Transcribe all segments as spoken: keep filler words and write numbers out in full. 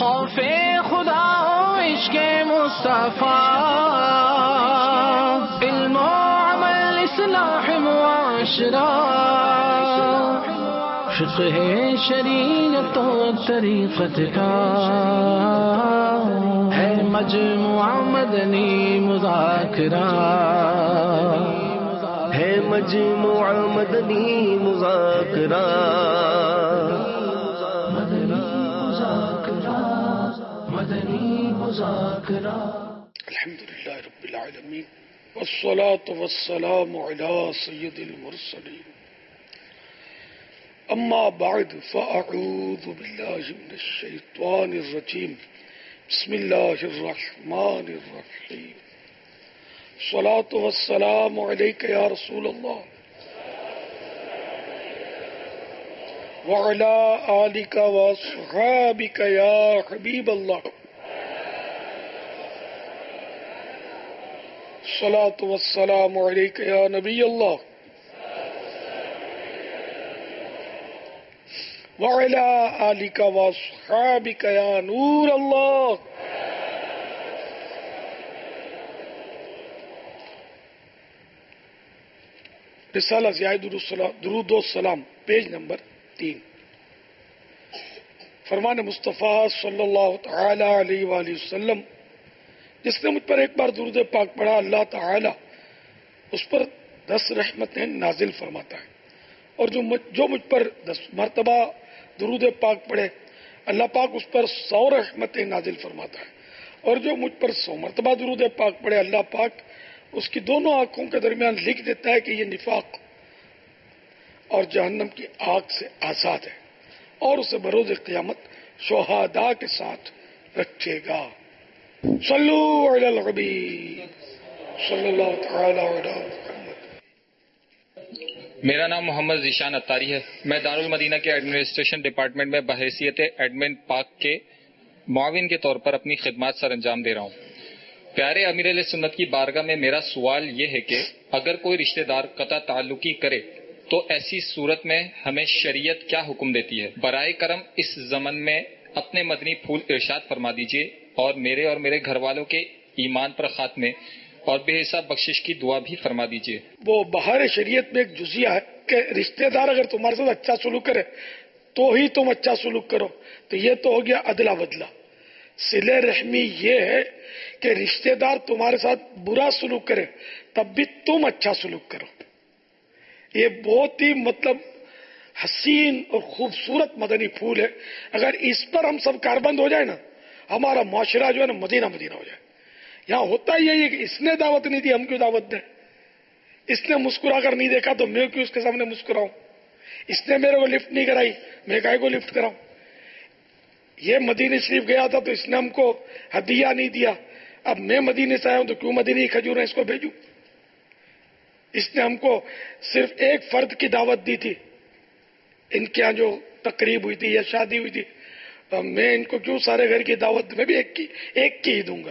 خوف خدا و عشق مصطفیٰ، علم و عمل اصلاح معاشرہ، فقہ شریعت و طریقت کا ہے مجموعہ مدنی مذاکرہ، ہے مجموعہ مدنی مذاکرہ، الحمد للہ رب العالمین والصلاة والسلام علی سید المرسلین، اما بعد فاعوذ باللہ من الشیطان الرجیم، بسم اللہ الرحمن الرحیم، الصلاة والسلام علیک یا رسول اللہ وعلی آلک واصحابک یا حبیب اللہ، الصلاة والسلام علیک یا نبی اللہ وعلی آلک واصحابک یا نور اللہ۔ رسالہ زائد درود و سلام، پیج نمبر تین۔ فرمان مصطفیٰ صلی اللہ تعالی علیہ وآلہ وسلم، جس نے مجھ پر ایک بار درود پاک پڑھا اللہ تعالی اس پر دس رحمتیں نازل فرماتا ہے، اور جو مجھ, جو مجھ پر دس مرتبہ درود پاک پڑھے اللہ پاک اس پر سو رحمتیں نازل فرماتا ہے، اور جو مجھ پر سو مرتبہ درود پاک پڑھے اللہ پاک اس کی دونوں آنکھوں کے درمیان لکھ دیتا ہے کہ یہ نفاق اور جہنم کی آگ سے آزاد ہے، اور اسے بروز قیامت شہداء کے ساتھ رکھے گا۔ صلو علی الحبیب صلی اللہ تعالی علی محمد۔ میرا نام محمد ذیشان اتاری ہے، میں دارالمدینہ کے ایڈمنسٹریشن ڈپارٹمنٹ میں بحیثیت ایڈمن پاک کے معاون کے طور پر اپنی خدمات سر انجام دے رہا ہوں۔ پیارے امیر علیہ سنت کی بارگاہ میں میرا سوال یہ ہے کہ اگر کوئی رشتہ دار قطع تعلقی کرے تو ایسی صورت میں ہمیں شریعت کیا حکم دیتی ہے؟ برائے کرم اس ضمن میں اپنے مدنی پھول ارشاد فرما دیجیے، اور میرے اور میرے گھر والوں کے ایمان پر خاتمے اور بے حساب بخشش کی دعا بھی فرما دیجیے۔ وہ بہار شریعت میں ایک جزیہ ہے کہ رشتہ دار اگر تمہارے ساتھ اچھا سلوک کرے تو ہی تم اچھا سلوک کرو، تو یہ تو ہو گیا عدلا بدلہ۔ صلہ رحمی یہ ہے کہ رشتہ دار تمہارے ساتھ برا سلوک کرے تب بھی تم اچھا سلوک کرو۔ یہ بہت ہی مطلب حسین اور خوبصورت مدنی پھول ہے۔ اگر اس پر ہم سب کاربند ہو جائے نا، ہمارا معاشرہ جو ہے نا مدینہ مدینہ ہو جائے۔ یہاں ہوتا ہی ہے کہ اس نے دعوت نہیں دی، ہم کیوں دعوت دیں؟ اس نے مسکرا کر نہیں دیکھا تو میں کیوں اس کے سامنے مسکراؤں؟ اس نے میرے کو لفٹ نہیں کرائی، میں کائے کو لفٹ کراؤں؟ یہ مدینہ شریف گیا تھا تو اس نے ہم کو ہدیہ نہیں دیا، اب میں مدینے سے آیا ہوں تو کیوں مدینی کھجور اس کو بھیجوں؟ اس نے ہم کو صرف ایک فرد کی دعوت دی تھی، ان کے یہاں جو تقریب ہوئی تھی یا شادی ہوئی تھی، تو میں ان کو کیوں سارے گھر کی دعوت میں بھی ایک کی ایک کی ہی دوں گا؟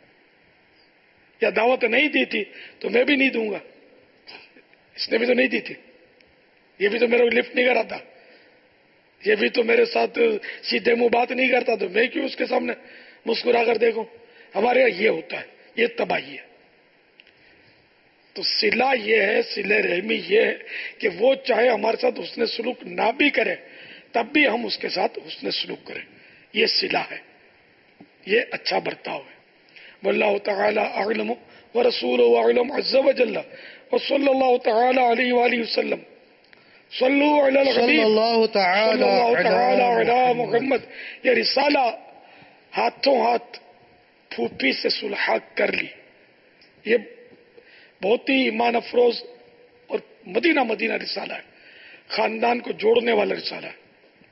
یا دعوت نہیں دی تھی تو میں بھی نہیں دوں گا، اس نے بھی تو نہیں دی تھی، یہ بھی تو میرے کو لفٹ نہیں کراتا، یہ بھی تو میرے ساتھ سیدھے منہ بات نہیں کرتا، تو میں کیوں اس کے سامنے مسکرا کر دیکھوں؟ ہمارے یہاں یہ ہوتا ہے، یہ تباہی ہے۔ تو صلہ یہ ہے، صلہ رحمی یہ ہے کہ وہ چاہے ہمارے ساتھ حسن سلوک نہ بھی کرے تب بھی ہم اس کے ساتھ حسن سلوک کریں، یہ صلہ ہے، یہ اچھا برتاؤ ہے۔ واللہ تعالی اعلم ورسولہ اعلم عز وجل وصلی اللہ تعالی علیہ وآلہ وسلم۔ صلو علی الحبیب صلی اللہ تعالی علی محمد۔ یہ رسالہ ہاتھوں ہاتھ پھوپھی سے صلح کر لی، یہ بہت ہی ایمان افروز اور مدینہ مدینہ رسالہ ہے، خاندان کو جوڑنے والا رسالہ ہے،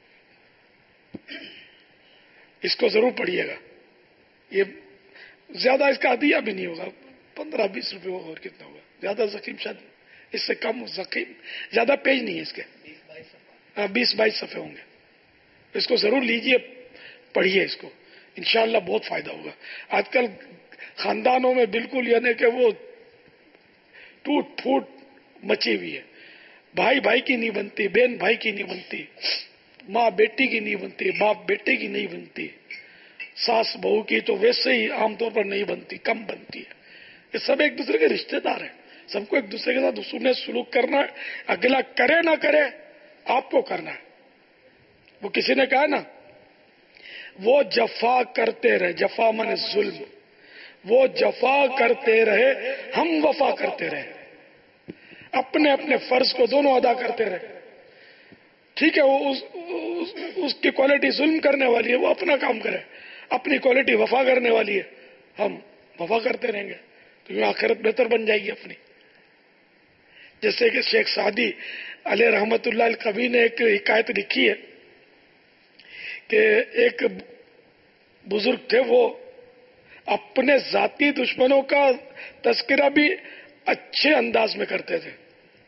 اس کو ضرور پڑھیے گا۔ یہ زیادہ اس کا عدیہ بھی نہیں ہوگا، پندرہ بیس روپے ہوگا، اور کتنا ہوگا؟ زیادہ زخیم شاید اس سے کم زخیم، زیادہ پیج نہیں ہے اس کے، بیس بائیس صفحے ہوں گے۔ اس کو ضرور لیجئے، پڑھیے اس کو، انشاءاللہ بہت فائدہ ہوگا۔ آج کل خاندانوں میں بالکل یعنی کہ وہ ٹوٹ پھوٹ مچی ہوئی ہے، بھائی بھائی کی نہیں بنتی، بہن بھائی کی نہیں بنتی، ماں بیٹی کی نہیں بنتی، باپ بیٹے کی نہیں بنتی، ساس بہو کی تو ویسے ہی عام طور پر نہیں بنتی، کم بنتی ہے. یہ سب ایک دوسرے کے رشتے دار ہیں، سب کو ایک دوسرے کے ساتھ اصول سلوک کرنا ہے. اگلا کرے نہ کرے آپ کو کرنا ہے. وہ کسی نے کہا نا، وہ جفا کرتے رہے، جفا من ظلم، وہ جفا کرتے رہے ہم وفا کرتے رہے. اپنے اپنے فرض کو دونوں ادا کرتے رہے. ٹھیک ہے، وہ اس, اس, اس کی کوالٹی ظلم کرنے والی ہے، وہ اپنا کام کرے. اپنی کوالٹی وفا کرنے والی ہے، ہم وفا کرتے رہیں گے تو یہ آخرت بہتر بن جائے گی اپنی. جیسے کہ شیخ سعدی علیہ رحمت اللہ القوی نے ایک حکایت لکھی ہے کہ ایک بزرگ تھے، وہ اپنے ذاتی دشمنوں کا تذکرہ بھی اچھے انداز میں کرتے تھے،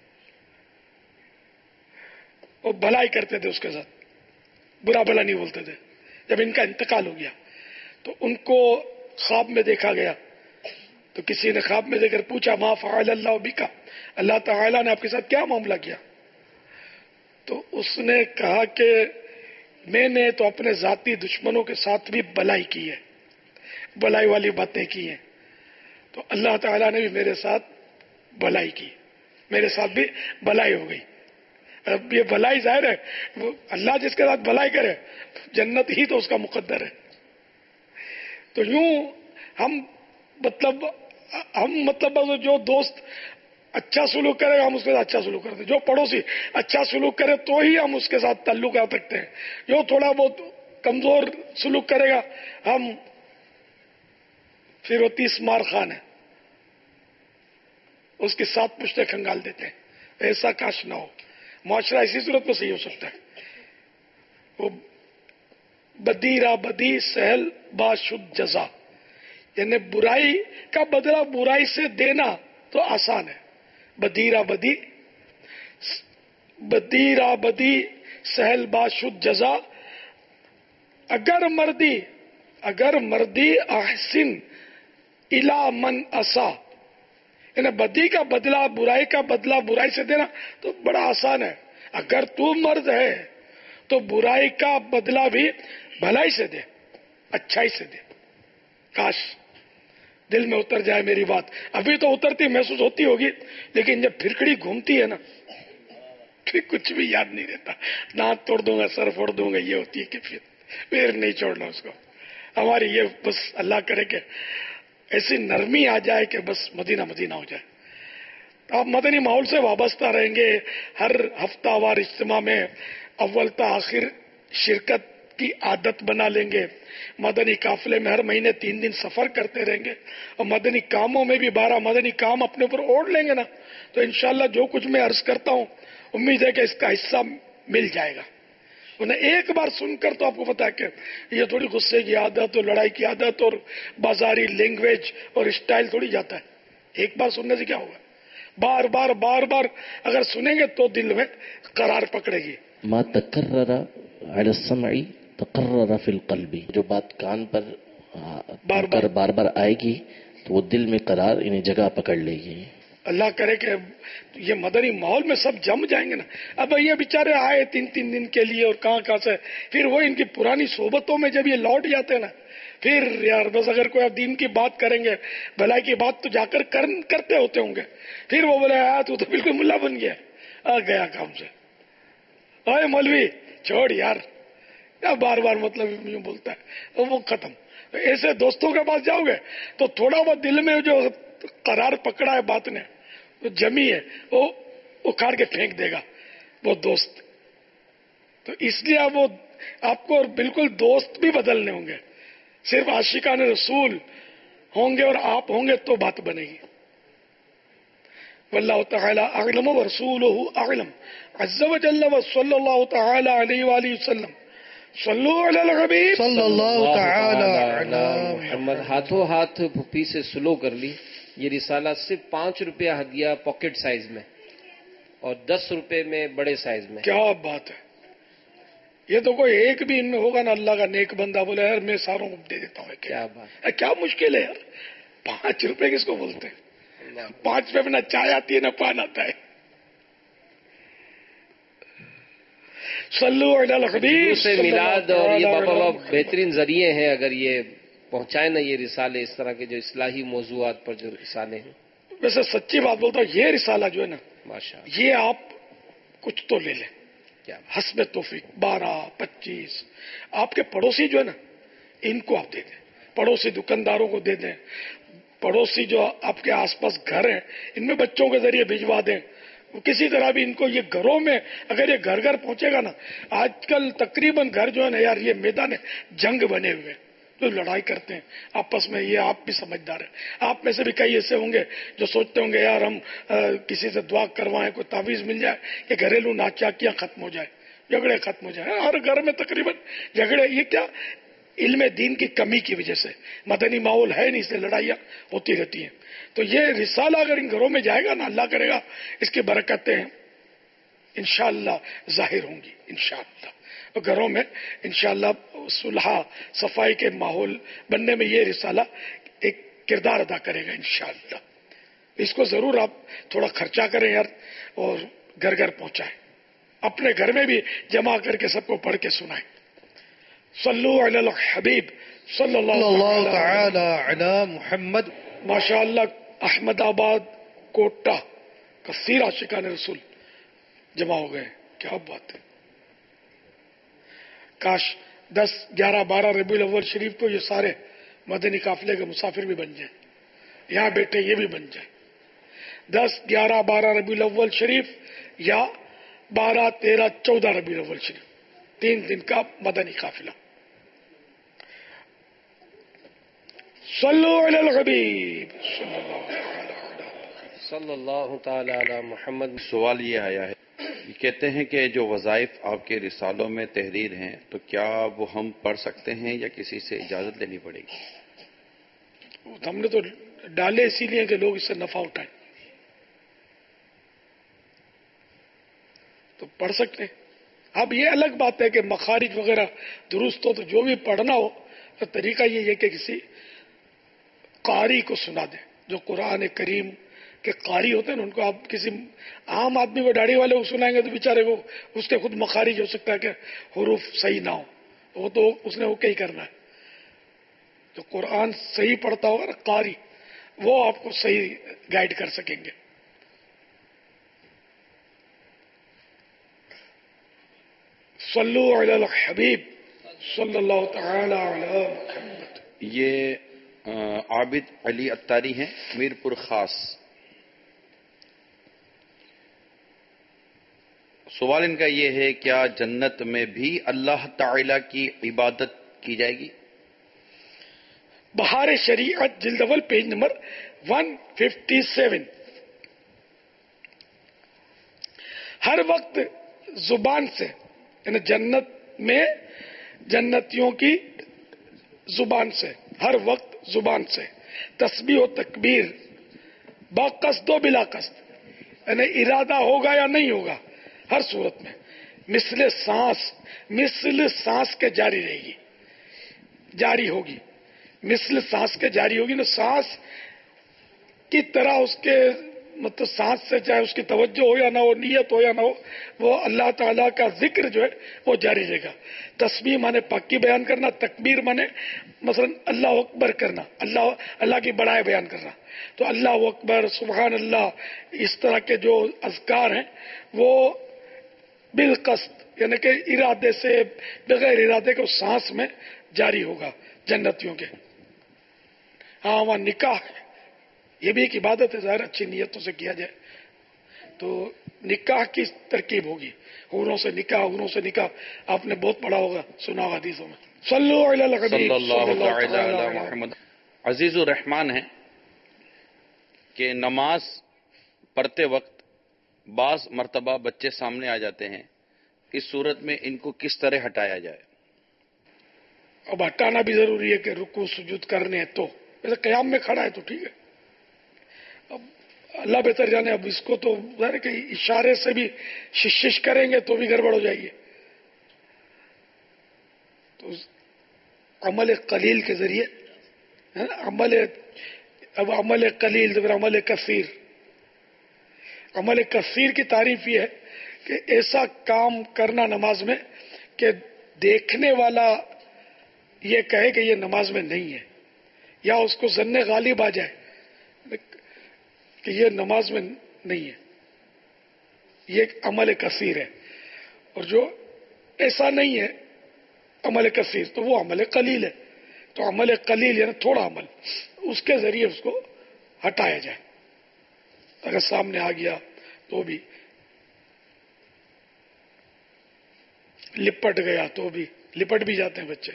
وہ بھلائی کرتے تھے، اس کے ساتھ برا بھلا نہیں بولتے تھے. جب ان کا انتقال ہو گیا تو ان کو خواب میں دیکھا گیا، تو کسی نے خواب میں دیکھ کر پوچھا ما فعل اللہ بکا، اللہ تعالیٰ نے آپ کے ساتھ کیا معاملہ کیا؟ تو اس نے کہا کہ میں نے تو اپنے ذاتی دشمنوں کے ساتھ بھی بھلائی کی ہے، بھلائی والی باتیں کی ہیں، تو اللہ تعالیٰ نے بھی میرے ساتھ بھلائی کی، میرے ساتھ بھی بھلائی ہو گئی. اب یہ بھلائی ظاہر ہے، وہ اللہ جس کے ساتھ بھلائی کرے جنت ہی تو اس کا مقدر ہے. تو یوں ہم مطلب ہم مطلب جو دوست اچھا سلوک کرے گا ہم اس کے ساتھ اچھا سلوک کرتے ہیں، جو پڑوسی اچھا سلوک کرے تو ہی ہم اس کے ساتھ تعلق رکھ سکتے ہیں. جو تھوڑا بہت کمزور سلوک کرے گا ہم پھر وہ تیس مار خان ہے، اس کی سات پشتیں کھنگال دیتے ہیں. ایسا کاش نہ ہو. معاشرہ اسی صورت میں صحیح ہو سکتا ہے. وہ بدی را بدی سہل با شد جزا، یعنی برائی کا بدلہ برائی سے دینا تو آسان ہے. بدی را بدی بدی را بدی سہل با شد جزا، اگر مردی اگر مردی احسن الا من اسا، یعنی بدی کا بدلہ برائی کا بدلہ برائی سے دینا تو بڑا آسان ہے. اگر تو مرد ہے تو برائی کا بدلہ بھی بھلائی سے دے، اچھائی سے دے. کاش دل میں اتر جائے میری بات. ابھی تو اترتی محسوس ہوتی ہوگی، لیکن جب پھرکڑی گھومتی ہے نا پھر کچھ بھی یاد نہیں رہتا. دانت توڑ دوں گا، سر پھوڑ دوں گا، یہ ہوتی ہے کہ پھر پھر نہیں چھوڑنا اس کو. ہماری یہ بس اللہ کرے کہ ایسی نرمی آ جائے کہ بس مدینہ مدینہ ہو جائے. آپ مدنی ماحول سے وابستہ رہیں گے، ہر ہفتہ وار اجتماع میں اول تا آخر شرکت کی عادت بنا لیں گے. مدنی قافلے میں ہر مہینے تین دن سفر کرتے رہیں گے، اور مدنی کاموں میں بھی بارہ مدنی کام اپنے اوپر اوڑھ لیں گے نا، تو انشاءاللہ جو کچھ میں عرض کرتا ہوں امید ہے کہ اس کا حصہ مل جائے گا. انہیں ایک بار سن کر تو آپ کو پتا ہے کہ یہ تھوڑی غصے کی عادت اور لڑائی کی عادت اور بازاری لینگویج اور اسٹائل تھوڑی جاتا ہے. ایک بار سننے سے کیا ہوگا؟ بار بار بار بار اگر سنیں گے تو دل میں قرار پکڑے گی. ما تکرر علی السمع تقرر فی القلب، جو بات کان پر بار بار بار بار آئے گی تو وہ دل میں قرار انہیں جگہ پکڑ لے گی. اللہ کرے کہ یہ مدنی ماحول میں سب جم جائیں گے نا. اب یہ بیچارے آئے تین تین دن کے لیے اور کہاں کہاں سے، پھر وہ ان کی پرانی صحبتوں میں جب یہ لوٹ جاتے ہیں نا، پھر یار بس اگر کوئی اب دین کی بات کریں گے، بھلائی کی بات تو جا کر کرتے ہوتے ہوں گے، پھر وہ بولے آ تو بالکل ملا بن گیا، آ گیا کام سے. اے مولوی چھوڑ یار، یا بار بار مطلب یوں بولتا ہے، وہ ختم. ایسے دوستوں کے پاس جاؤ گے تو تھوڑا بہت دل میں جو قرار پکڑا ہے بات نے، وہ جمی ہے، وہ اکھاڑ کے پھینک دے گا وہ دوست. تو اس لیے وہ آپ کو بالکل دوست بھی بدلنے ہوں گے. صرف عاشقان رسول ہوں گے اور آپ ہوں گے تو بات بنے گی. واللہ تعالی اعلم ورسولہ اعلم عز وجل وصلی اللہ تعالی علیہ وآلہ وسلم. صلو علی الحبیب صلی اللہ تعالی علی محمد. ہاتھوں ہاتھ پھپھی سے سلو کر لی. یہ رسالہ صرف پانچ روپیہ ہدیہ پاکٹ سائز میں اور دس روپے میں بڑے سائز میں. کیا بات ہے! یہ تو کوئی ایک بھی ان میں ہوگا نا اللہ کا نیک بندہ بولے یار میں ساروں کو دے دیتا ہوں. کیا بات ہے، کیا مشکل ہے یار. پانچ روپے کس کو بولتے ہیں؟ پانچ روپے میں نہ چائے آتی ہے نہ پان آتا ہے. صلو علی الحبیب سے میلاد اور یہ بابا بابا بہترین ذریعے ہیں اگر یہ پہنچائیں نا یہ رسالے اس طرح کے جو اصلاحی موضوعات پر جو رسالے ہیں. ویسے سچی بات بولتا ہوں، یہ رسالہ جو ہے نا ماشاء اللہ یہ آپ کچھ تو لے لیں کیا حسب توفیق، بارہ پچیس آپ کے پڑوسی جو ہے نا ان کو آپ دے دیں، پڑوسی دکانداروں کو دے دیں، پڑوسی جو آپ کے آس پاس گھر ہیں ان میں بچوں کے ذریعے بھجوا دیں. کسی طرح بھی ان کو یہ گھروں میں اگر یہ گھر گھر پہنچے گا نا، آج کل تقریباً گھر جو ہے نا یار یہ میدان جنگ بنے ہوئے جو لڑائی کرتے ہیں آپس میں. یہ آپ بھی سمجھدار ہیں، آپ میں سے بھی کئی ایسے ہوں گے جو سوچتے ہوں گے یار ہم کسی سے دعا کروائیں، کوئی تعویذ مل جائے کہ گھریلو ناچاکیاں ختم ہو جائے، جھگڑے ختم ہو جائے. ہر گھر میں تقریباً جھگڑے، یہ کیا علم دین کی کمی کی وجہ سے، مدنی ماحول ہے نہیں، اس سے لڑائیاں ہوتی رہتی ہیں. تو یہ رسالہ اگر ان گھروں میں جائے گا نا، اللہ کرے گا اس کی برکتیں انشاءاللہ ظاہر ہوں گی انشاءاللہ. اور گھروں میں انشاءاللہ صلح صفائی کے ماحول بننے میں یہ رسالہ ایک کردار ادا کرے گا انشاءاللہ. اس کو ضرور آپ تھوڑا خرچہ کریں یار اور گھر گھر پہنچائیں، اپنے گھر میں بھی جمع کر کے سب کو پڑھ کے سنائیں. صلو علی الحبیب صلی اللہ تعالی علی محمد. ماشاء اللہ احمد آباد کوٹا کثیر عاشقان رسول جمع ہو گئے، کیا بات ہے. کاش دس گیارہ بارہ ربیع الاول شریف کو یہ سارے مدنی قافلے کے مسافر بھی بن جائیں، یہاں بیٹھے یہ بھی بن جائیں. دس گیارہ بارہ ربیع الاول شریف یا بارہ تیرہ چودہ ربیع الاول شریف، تین دن کا مدنی قافلہ. صلو علی الحبیب صلی اللہ تعالی علی محمد. سوال یہ آیا ہے، یہ کہتے ہیں کہ جو وظائف آپ کے رسالوں میں تحریر ہیں تو کیا وہ ہم پڑھ سکتے ہیں یا کسی سے اجازت لینی پڑے گی؟ ہم نے تو ڈالے اسی لیے کہ لوگ اس سے نفع اٹھائیں، تو پڑھ سکتے ہیں. اب یہ الگ بات ہے کہ مخارج وغیرہ درست ہو تو جو بھی پڑھنا ہو تو طریقہ یہ ہے کہ کسی قاری کو سنا دیں. جو قرآن کریم کے قاری ہوتے ہیں نا ان کو آپ کسی عام آدمی کو داڑھی والے کو سنائیں گے تو بیچارے کو اس کے خود مخارج ہو سکتا ہے کہ حروف صحیح نہ ہو، وہ تو اس نے وہ کیا ہی کرنا ہے. تو قرآن صحیح پڑھتا ہوگا نا قاری، وہ آپ کو صحیح گائیڈ کر سکیں گے. صلو علی الحبیب صلی اللہ تعالی علی محمد. یہ عابد علی اتاری ہیں میرپور خاص. سوال ان کا یہ ہے، کیا جنت میں بھی اللہ تعالی کی عبادت کی جائے گی؟ بہار شریعت جلد اول پیج نمبر ایک سو سون. ہر وقت زبان سے، یعنی جنت میں جنتیوں کی زبان سے، ہر وقت زبان سے تسبیح و تکبیر با قصد و بلا قصد، یعنی ارادہ ہوگا یا نہیں ہوگا، ہر صورت میں مثل سانس مثل سانس کے جاری رہے گی، جاری ہوگی، مثل سانس کے جاری ہوگی نا، سانس کی طرح اس کے مطلب سانس سے چاہے اس کی توجہ ہو یا نہ ہو، نیت ہو یا نہ ہو، وہ اللہ تعالیٰ کا ذکر جو ہے وہ جاری رہے گا. تسبیح مانے پاکی بیان کرنا، تکبیر مانے مثلا اللہ اکبر کرنا، اللہ اللہ کی بڑائی بیان کرنا. تو اللہ اکبر، سبحان اللہ، اس طرح کے جو اذکار ہیں وہ بالقصد، یعنی کہ ارادے سے، بغیر ارادے کے سانس میں جاری ہوگا جنتیوں کے. ہاں وہاں نکاح ہے، یہ بھی ایک عبادت ہے، ظاہر اچھی نیتوں سے کیا جائے تو نکاح کی ترکیب ہوگی، حوروں سے نکاح، حوروں سے نکاح، آپ نے بہت پڑھا ہوگا، سنا ہوگا حدیثوں میں. صلو علی الحبیب صلی اللہ صلی اللہ تعالی تعالی علی علیہ محمد. عزیز الرحمان ہیں کہ نماز پڑھتے وقت بعض مرتبہ بچے سامنے آ جاتے ہیں، اس صورت میں ان کو کس طرح ہٹایا جائے؟ اب ہٹانا بھی ضروری ہے کہ رکوع سجود کرنے تو، ویسے قیام میں کھڑا ہے تو ٹھیک ہے، اب اللہ بہتر جانے. اب اس کو تو ظاہر ہے کہ اشارے سے بھی شش کریں گے تو بھی گڑبڑ ہو جائے گی. تو عمل قلیل کے ذریعے عمل، اب عمل قلیل تو پھر عمل کثیر. عمل کثیر کی تعریف یہ ہے کہ ایسا کام کرنا نماز میں کہ دیکھنے والا یہ کہے کہ یہ نماز میں نہیں ہے، یا اس کو ظن غالب آ جائے کہ یہ نماز میں نہیں ہے. یہ ایک عمل کثیر ہے. اور جو ایسا نہیں ہے عمل کثیر تو وہ عمل قلیل ہے. تو عمل قلیل یعنی تھوڑا عمل، اس کے ذریعے اس کو ہٹایا جائے. اگر سامنے آ گیا تو بھی، لپٹ گیا تو بھی، لپٹ بھی جاتے ہیں بچے.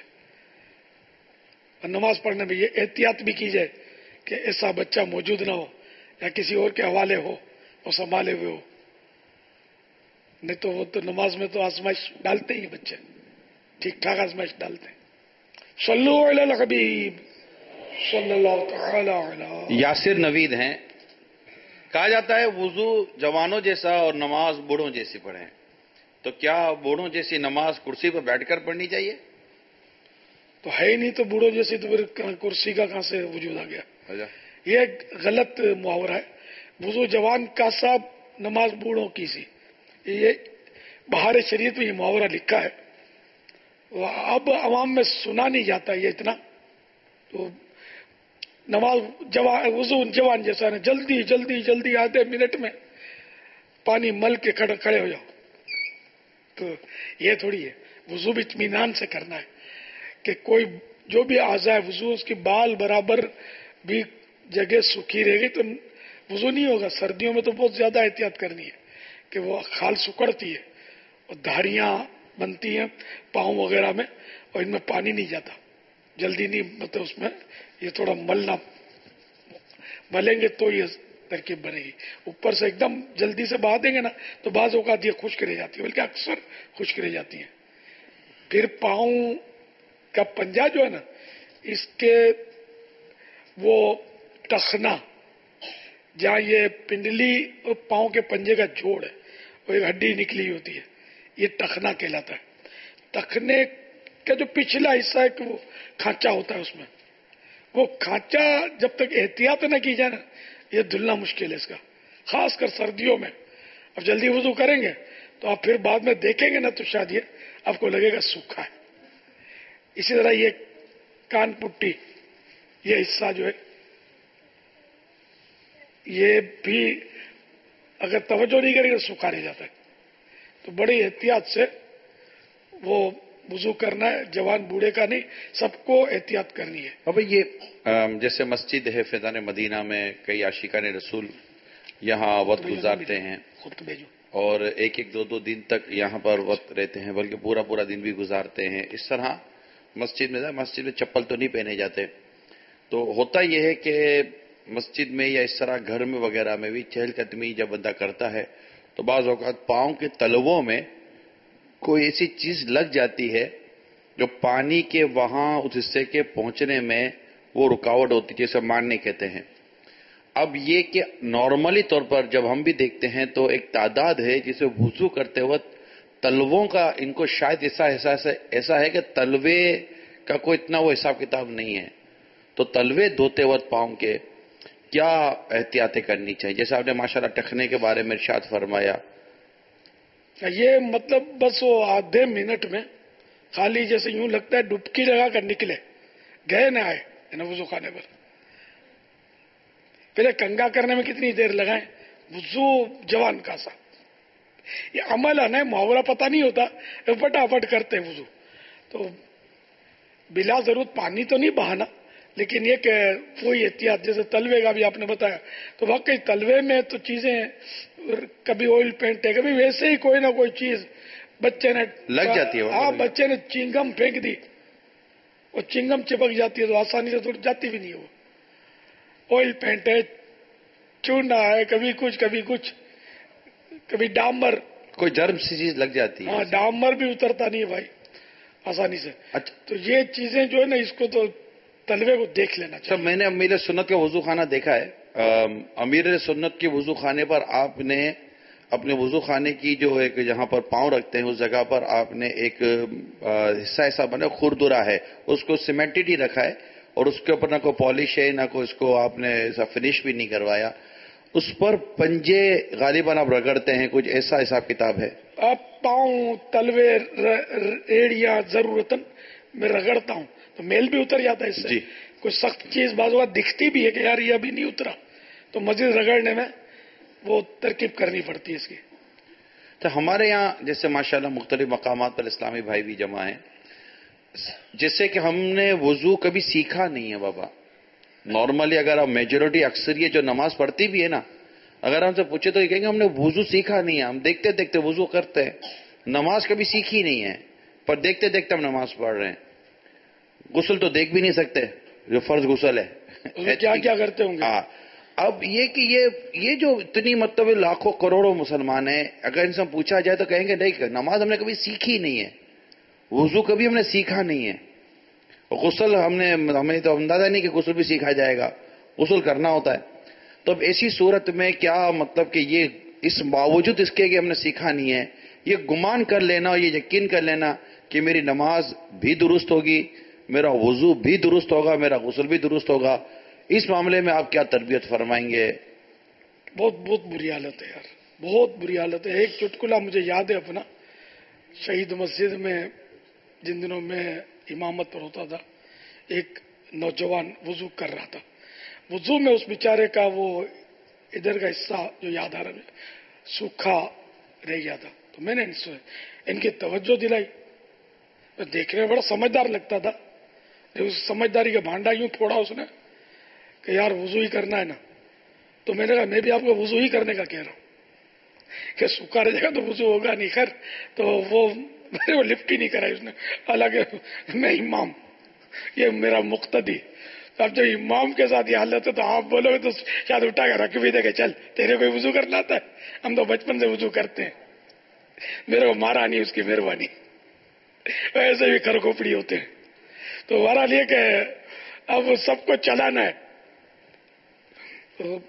اور نماز پڑھنے میں یہ احتیاط بھی کی جائے کہ ایسا بچہ موجود نہ ہو یا کسی اور کے حوالے ہو اور سنبھالے ہوئے ہو. نہیں تو وہ تو نماز میں تو آزمائش ڈالتے ہی بچے، ٹھیک ٹھاک آزمائش ڈالتے ہیں. صلو علی الحبیب صلی اللہ تعالی علی. یاسر نوید ہیں. کہا جاتا ہے وضو جوانوں جیسا اور نماز بوڑھوں جیسی پڑھیں، تو کیا بوڑھوں جیسی نماز کرسی پر بیٹھ کر پڑھنی چاہیے؟ تو ہے ہی نہیں تو بوڑھوں جیسی، تو پھر کرسی کا کہاں سے وجود آ گیا؟ یہ ایک غلط محاورہ ہے. وضو جوان کا سا نماز بوڑھوں کی سی، یہ بہار شریعت میں یہ محاورہ لکھا ہے. اب عوام میں سنا نہیں جاتا یہ اتنا. تو نماز جوان وضو جوان جیسا ہے، جلدی جلدی جلدی آدھے منٹ میں پانی مل کے کھڑے کھڑے ہو جاؤ. تو یہ تھوڑی ہے. وضو بھی اطمینان سے کرنا ہے کہ کوئی جو بھی اعضاء ہے وضو اس کی بال برابر بھی جگہ سوکھی رہے گی تو وضو نہیں ہوگا. سردیوں میں تو بہت زیادہ احتیاط کرنی ہے کہ وہ خال سکڑتی ہے اور دھاریاں بنتی ہیں پاؤں وغیرہ میں، اور ان میں پانی نہیں جاتا جلدی نہیں، مطلب اس میں یہ تھوڑا ملنا ملیں گے تو یہ ترکیب بنے گی. اوپر سے ایک دم جلدی سے بہا دیں گے نا تو بعض اوقات یہ خشک رہ جاتی ہے، بلکہ اکثر خشک رہ جاتی ہیں. پھر پاؤں کا پنجہ جو ہے نا، اس کے وہ ٹخنا جہاں یہ پنڈلی اور پاؤں کے پنجے کا جوڑ ہے، وہ ایک ہڈی نکلی ہوتی ہے، یہ ٹخنا کہلاتا ہے. ٹخنے کا جو پچھلا حصہ ہے کہ وہ کھانچا ہوتا ہے، اس میں وہ کھانچا جب تک احتیاط نہ کی جائے نا یہ دھلنا مشکل ہے اس کا، خاص کر سردیوں میں. اب جلدی وضو کریں گے تو آپ پھر بعد میں دیکھیں گے نا تو شاید یہ آپ کو لگے گا سوکھا ہے. اسی طرح یہ کان پٹی یہ حصہ جو ہے یہ بھی اگر توجہ نہیں کرے گا سوکھا رہ جاتا ہے. تو بڑی احتیاط سے وہ وضو کرنا ہے، جوان بوڑھے کا نہیں، سب کو احتیاط کرنی ہے. اب یہ جیسے مسجد ہے فیضان مدینہ میں کئی عاشقان رسول یہاں وقت گزارتے ہیں اور ایک ایک دو دو دن تک یہاں پر وقت رہتے ہیں، بلکہ پورا پورا دن بھی گزارتے ہیں. اس طرح مسجد میں مسجد میں چپل تو نہیں پہنے جاتے. تو ہوتا یہ ہے کہ مسجد میں یا اس طرح گھر میں وغیرہ میں بھی چہل قدمی جب بندہ کرتا ہے تو بعض اوقات پاؤں کے تلووں میں کوئی ایسی چیز لگ جاتی ہے جو پانی کے وہاں اس حصے کے پہنچنے میں وہ رکاوٹ ہوتی ہے، جیسے ماننے کہتے ہیں. اب یہ کہ نارملی طور پر جب ہم بھی دیکھتے ہیں تو ایک تعداد ہے جسے وضو کرتے وقت تلووں کا ان کو شاید ایسا احساس ایسا ہے کہ تلوے کا کوئی اتنا وہ حساب کتاب نہیں ہے. تو تلوے دھوتے وقت پاؤں کے کیا احتیاطیں کرنی چاہیے؟ جیسے آپ نے ماشاءاللہ ٹخنے کے بارے میں ارشاد فرمایا. یہ مطلب بس وہ آدھے منٹ میں خالی جیسے یوں لگتا ہے ڈبکی لگا کر نکلے، گئے نہ آئے وضو خانے پر. پہلے کنگا کرنے میں کتنی دیر لگائیں؟ وضو جوان کا سا یہ عمل ہے نا، محاورہ پتہ نہیں ہوتا، فٹافٹ کرتے ہیں وضو. تو بلا ضرورت پانی تو نہیں بہانا، لیکن یہ کہ کوئی احتیاط جیسے تلوے کا بھی آپ نے بتایا تو واقعی تلوے میں تو چیزیں کبھی آئل پینٹ ہے، کبھی ویسے ہی کوئی نہ کوئی چیز بچے نے لگ جاتی ہے. ہاں بچے نے چنگم پھینک دی اور چنگم چپک جاتی ہے تو آسانی سے تو جاتی بھی نہیں ہے. وہ آئل پینٹ ہے، چونا ہے، کبھی کچھ کبھی کچھ، کبھی ڈامر، کوئی جرم سی چیز لگ جاتی ہے. ہاں ڈامر بھی اترتا نہیں ہے بھائی آسانی سے. اچھا تو یہ چیزیں جو ہے نا اس کو تو تلوے کو دیکھ لینا چاہیے. میں نے امیر سنت کا وضو خانہ دیکھا ہے. امیر سنت کے وضو خانے پر آپ نے اپنے وضو خانے کی جو ایک جہاں پر پاؤں رکھتے ہیں اس جگہ پر آپ نے ایک حصہ ایسا بنا خوردرا ہے، اس کو سیمنٹڈ ہی رکھا ہے اور اس کے اوپر نہ کوئی پالش ہے نہ کوئی اس کو آپ نے ایسا فنش بھی نہیں کروایا. اس پر پنجے غالباً آپ رگڑتے ہیں، کچھ ایسا حساب کتاب ہے؟ آپ پاؤں تلوے ایڑیاں ضرورتاً میں رگڑتا ہوں تو میل بھی اتر جاتا ہے اس سے. جی. کوئی سخت چیز بعض اوقات دکھتی بھی ہے کہ یار یہ ابھی نہیں اترا، تو مزید رگڑنے میں وہ ترکیب کرنی پڑتی ہے اس کی. تو ہمارے یہاں جیسے ماشاءاللہ مختلف مقامات پر اسلامی بھائی بھی جمع ہیں، جیسے کہ ہم نے وضو کبھی سیکھا نہیں ہے بابا. نارملی اگر آپ میجورٹی اکثریت جو نماز پڑھتی بھی ہے نا، اگر ہم سے پوچھے تو یہ کہیں گے ہم نے وضو سیکھا نہیں ہے، ہم دیکھتے دیکھتے وضو کرتے ہیں، نماز کبھی سیکھی نہیں ہے، پر دیکھتے دیکھتے ہم نماز پڑھ رہے ہیں. غسل تو دیکھ بھی نہیں سکتے جو فرض غسل ہے. کیا کیا کرتے ہوں گے؟ ہاں. اب یہ کہ یہ یہ جو اتنی مطلب لاکھوں کروڑوں مسلمان ہیں، اگر ان سے پوچھا جائے تو کہیں گے نہیں، نماز ہم نے کبھی سیکھی نہیں ہے، وضو کبھی ہم نے سیکھا نہیں ہے، غسل ہم نے ہمیں تو اندازہ نہیں کہ غسل بھی سیکھا جائے گا، غسل کرنا ہوتا ہے. تو اب ایسی صورت میں کیا مطلب کہ یہ اس باوجود اس کے کہ ہم نے سیکھا نہیں ہے، یہ گمان کر لینا اور یہ یقین کر لینا کہ میری نماز بھی درست ہوگی، میرا وضو بھی درست ہوگا، میرا غسل بھی درست ہوگا، اس معاملے میں آپ کیا تربیت فرمائیں گے؟ بہت بہت بری حالت ہے یار، بہت بری حالت ہے. ایک چٹکلا مجھے یاد ہے اپنا، شہید مسجد میں جن دنوں میں امامت پر ہوتا تھا، ایک نوجوان وضو کر رہا تھا. وضو میں اس بیچارے کا وہ ادھر کا حصہ جو یاد آ رہا ہے سوکھا رہ گیا تھا. تو میں نے ان سے ان کی توجہ دلائی. میں دیکھنے میں بڑا سمجھدار لگتا تھا، اس سمجھداری کا بھانڈا یوں پھوڑا اس نے کہ یار وضو ہی کرنا ہے نا. تو میں نے کہا میں بھی آپ کو وضو ہی کرنے کا کہہ رہا ہوں کہ سوکھا رہ جائے گا تو وضو ہوگا نہیں. خیر تو وہ وہ لفٹ ہی نہیں کرائی اس نے، حالانکہ میں امام، یہ میرا مقتدی. اب جو امام کے ساتھ یہ حالت ہے تو آپ بولو گے تو شاید اٹھا کے رکھ بھی دے کہ چل تیرے کوئی وضو کرنا آتا ہے، ہم تو بچپن سے وضو کرتے ہیں، میرے کو مارا نہیں، اس کی مہربانی. ایسے بھی کر کھوپڑی ہوتے ہیں. تو بہرحال یہ کہ اب سب کو چلانا ہے. تو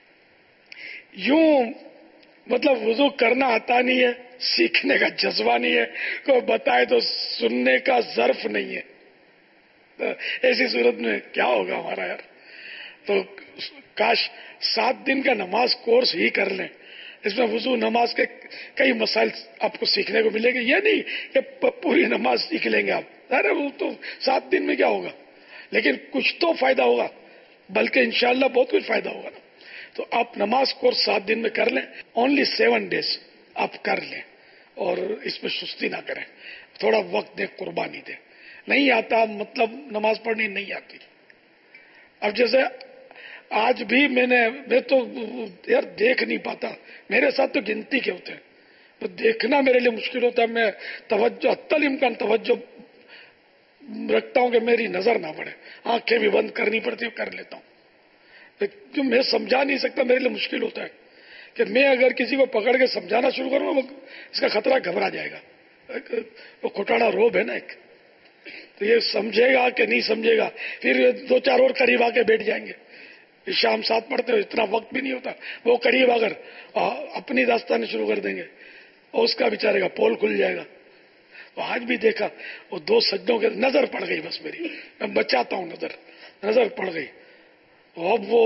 یوں مطلب وضو کرنا آتا نہیں ہے، سیکھنے کا جذبہ نہیں ہے، کوئی بتائے تو سننے کا ظرف نہیں ہے. ایسی صورت میں کیا ہوگا ہمارا یار؟ تو کاش سات دن کا نماز کورس ہی کر لیں، اس میں وضو نماز کے کئی مسائل آپ کو سیکھنے کو ملے گے. یہ نہیں کہ پوری نماز سیکھ لیں گے آپ، ارے وہ تو سات دن میں کیا ہوگا، لیکن کچھ تو فائدہ ہوگا، بلکہ انشاءاللہ بہت کچھ فائدہ ہوگا نا. تو آپ نماز کورس سات دن میں کر لیں، اونلی سیون ڈیز آپ کر لیں، اور اس میں سستی نہ کریں، تھوڑا وقت دیں، قربانی دیں. نہیں آتا مطلب نماز پڑھنی نہیں آتی. اب جیسے آج بھی میں نے میں تو یار دیکھ نہیں پاتا، میرے ساتھ تو گنتی کے ہوتے ہیں، تو دیکھنا میرے لیے مشکل ہوتا ہے. میں توجہ حتی الامکان توجہ رکھتا ہوں کہ میری نظر نہ پڑے، آنکھیں بھی بند کرنی پڑتی ہیں، کر لیتا ہوں. جو میں سمجھا نہیں سکتا، میرے لیے مشکل ہوتا ہے کہ میں اگر کسی کو پکڑ کے سمجھانا شروع کروں وہ اس کا خطرہ گھبرا جائے گا. وہ کھٹاڑا روب ہے نا ایک، تو یہ سمجھے گا کہ نہیں سمجھے گا، پھر دو چار اور قریب آ کے بیٹھ جائیں گے. شام ساتھ پڑھتے ہوئے اتنا وقت بھی نہیں ہوتا، وہ قریب اگر اپنی داستانیں شروع کر دیں گے اور اس کا بیچارے کا پول کھل جائے گا. تو آج بھی دیکھا وہ دو سجدوں کے نظر پڑ گئی، بس میری میں بچاتا ہوں، نظر نظر پڑ گئی. اب وہ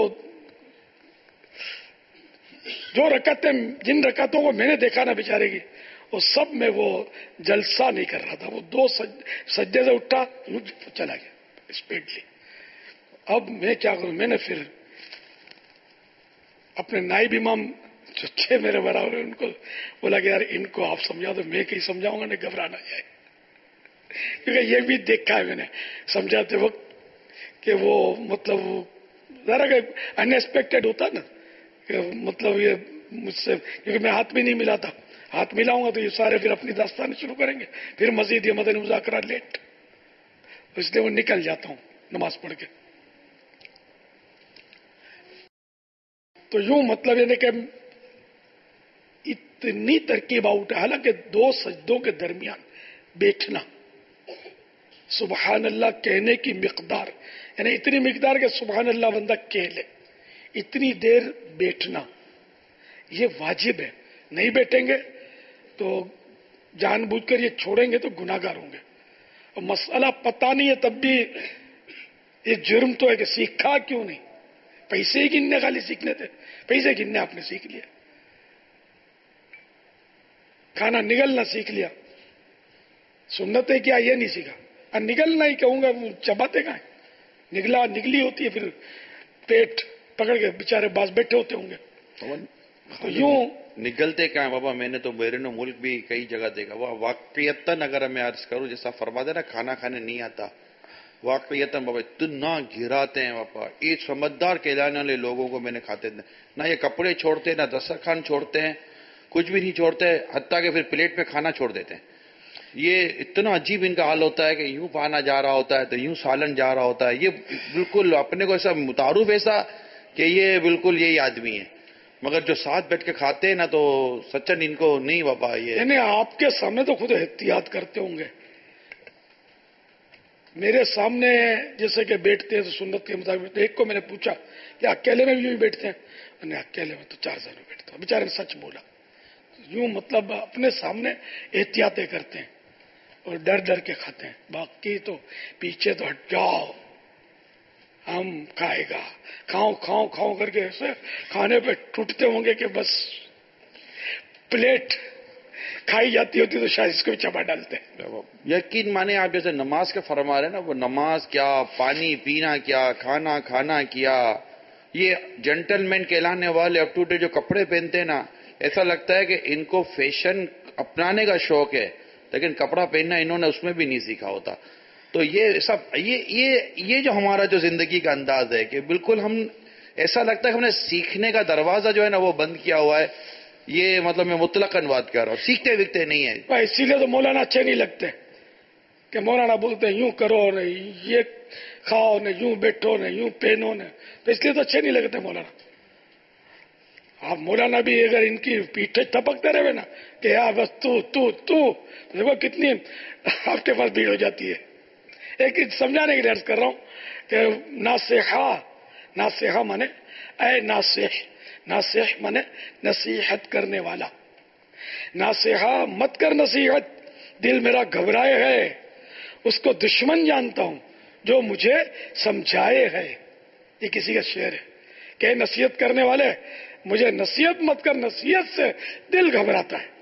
جو رکعتیں جن رکعتوں کو میں نے دیکھا نا بیچارے کی، وہ سب میں وہ جلسہ نہیں کر رہا تھا. وہ دو سجدے سے اٹھا چلا گیا اسپیڈلی. اب میں کیا کروں؟ میں نے پھر اپنے نائب امام جو تھے میرے برابر ان کو بولا کہ یار ان کو آپ سمجھا دو، میں کہیں سمجھاؤں گا، نہیں گھبرا نہ جائے. کیونکہ یہ بھی دیکھا ہے میں نے سمجھاتے وقت کہ وہ مطلب ذرا کہ ان ایکسپیکٹڈ ہوتا نا، کہ مطلب یہ مجھ سے، کیونکہ میں ہاتھ بھی نہیں ملاتا، ہاتھ ملاؤں گا تو یہ سارے پھر اپنی داستان شروع کریں گے، پھر مزید یہ مدنی مذاکرہ لیٹ، اس لیے وہ نکل جاتا ہوں نماز پڑھ کے. تو یوں مطلب یہ کہ اتنی ترکیب آؤٹ ہے. حالانکہ دو سجدوں کے درمیان بیٹھنا، سبحان اللہ کہنے کی مقدار، یعنی اتنی مقدار کہ سبحان اللہ بندہ کہہ لے، اتنی دیر بیٹھنا یہ واجب ہے. نہیں بیٹھیں گے تو جان بوجھ کر یہ چھوڑیں گے تو گناہگار ہوں گے. اور مسئلہ پتہ نہیں ہے تب بھی یہ جرم تو ہے کہ سیکھا کیوں نہیں، پیسے ہی گننے خالی سیکھنے تھے، پیسے گننے آپ نے سیکھ لیا، کھانا نگلنا سیکھ لیا، سنتیں کیا یہ نہیں سیکھا. اور نگلنا ہی کہوں گا، وہ چباتے کہاں ہیں؟ نگلا نگلی ہوتی ہے، پھر پیٹ پکڑ کے بےچارے باز بیٹھے ہوتے ہوں گے. تو یوں نگلتے کہاں بابا؟ میں نے تو بیرون ملک بھی کئی جگہ دیکھا. وہ واقعیتاً اگر میں عرض کروں، جیسا فرما دے نا کھانا کھانے نہیں آتا، واقعیتاً بابا اتنا گراتے ہیں بابا. ایک سمجھدار کہلانے والے لوگوں کو میں نے کھاتے تھے، نہ یہ کپڑے چھوڑتے، نہ دسترخوان چھوڑتے ہیں، کچھ بھی نہیں چھوڑتے، حتیٰ کہ پھر پلیٹ پہ کھانا چھوڑ دیتے ہیں. یہ اتنا عجیب ان کا حال ہوتا ہے کہ یوں پانا جا رہا ہوتا ہے تو یوں سالن جا رہا ہوتا ہے. یہ بالکل اپنے کو ایسا متعارف ایسا کہ یہ بالکل یہی آدمی ہے، مگر جو ساتھ بیٹھ کے کھاتے ہیں نا تو سچن ان کو نہیں بابا. یہ یعنی آپ کے سامنے تو خود احتیاط کرتے ہوں گے، میرے سامنے جیسے کہ بیٹھتے ہیں تو سنت کے مطابق. ایک کو میں نے پوچھا کہ اکیلے میں بھی یوں بیٹھتے ہیں؟ نہیں، اکیلے میں تو چار جنوں بیٹھتا ہوں. بیچارے نے سچ بولا. یوں مطلب اپنے سامنے احتیاطیں کرتے ہیں اور ڈر ڈر کے کھاتے ہیں. باقی تو پیچھے تو ہٹ جاؤ، ہم کھائے گا، کھاؤ کھاؤ کھاؤ کر کے ایسے کھانے پہ ٹوٹتے ہوں گے کہ بس پلیٹ کھائی جاتی ہوتی تو شاید اس کو بھی چبا ڈالتے. یقین مانے آپ جیسے نماز کے فرما رہے ہیں نا، وہ نماز کیا، پانی پینا کیا، کھانا کھانا کیا. یہ جینٹل مین کہلانے والے اپ ٹو ڈے جو کپڑے پہنتے ہیں نا، ایسا لگتا ہے کہ ان کو فیشن اپنانے کا شوق ہے، لیکن کپڑا پہننا انہوں نے اس میں بھی نہیں سیکھا ہوتا. تو یہ سب یہ یہ یہ جو ہمارا جو زندگی کا انداز ہے کہ بالکل ہم ایسا لگتا ہے کہ ہم نے سیکھنے کا دروازہ جو ہے نا وہ بند کیا ہوا ہے. یہ مطلب میں مطلقاً بات کر رہا ہوں، سیکھتے ویکھتے نہیں ہیں. اسی لیے تو مولانا اچھے نہیں لگتے کہ مولانا بولتے ہیں یوں کرو نہ یہ کھاؤ نہ یوں بیٹھو نہ یوں پہنو نہ، تو اس لیے تو اچھے نہیں لگتے مولانا. آپ مولانا بھی اگر ان کی پیٹھے تھپکتے رہے نا کہ یار بس تو تو تو دیکھو کتنی آپ کے پاس بھیڑ ہو جاتی ہے. ایک سمجھانے کے لیے عرض کر رہا ہوں کہ ناصحہ ناصحہ مانے اے ناصح، ناصح مانے نصیحت کرنے والا. ناصحہ مت کر نصیحت، دل میرا گھبرائے ہے، اس کو دشمن جانتا ہوں جو مجھے سمجھائے ہے. یہ کسی کا شعر ہے کہ نصیحت کرنے والے مجھے نصیحت مت کر، نصیحت سے دل گھبراتا ہے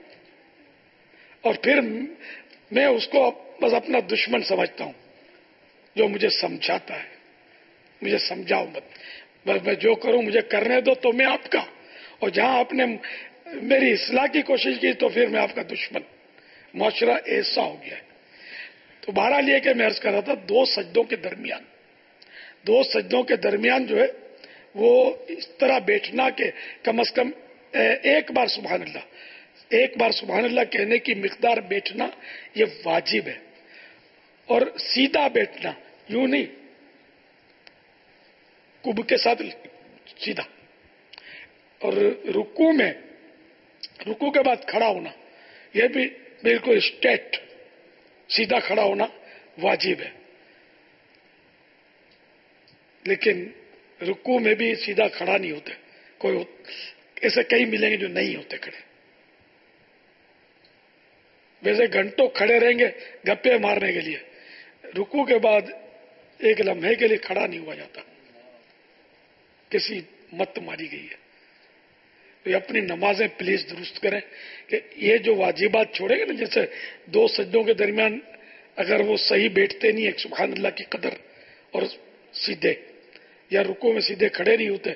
اور پھر میں اس کو بس اپنا دشمن سمجھتا ہوں جو مجھے سمجھاتا ہے. مجھے سمجھاؤ مت، بس میں جو کروں مجھے کرنے دو تو میں آپ کا، اور جہاں آپ نے میری اصلاح کی کوشش کی تو پھر میں آپ کا دشمن. معاشرہ ایسا ہو گیا ہے. تو بہرحال یہ کہ میں عرض کر رہا تھا دو سجدوں کے درمیان دو سجدوں کے درمیان جو ہے وہ اس طرح بیٹھنا کہ کم از کم ایک بار سبحان اللہ ایک بار سبحان اللہ کہنے کی مقدار بیٹھنا یہ واجب ہے. اور سیدھا بیٹھنا، یوں نہیں کب کے ساتھ سیدھا. اور رکوع میں رکوع کے بعد کھڑا ہونا یہ بھی بالکل اسٹریٹ سیدھا کھڑا ہونا واجب ہے. لیکن رکوع میں بھی سیدھا کھڑا نہیں ہوتے، کوئی ایسے کئی ملیں گے جو نہیں ہوتے کھڑے. ویسے گھنٹوں کھڑے رہیں گے گپے مارنے کے لیے، رکوع کے بعد ایک لمحے کے لیے کھڑا نہیں ہوا جاتا، کسی مت ماری گئی ہے. تو یہ اپنی نمازیں پلیز درست کریں کہ یہ جو واجبات چھوڑیں گے نا، جیسے دو سجدوں کے درمیان اگر وہ صحیح بیٹھتے نہیں ایک سبحان اللہ کی قدر اور سیدھے، یا رکوع میں سیدھے کھڑے نہیں ہوتے،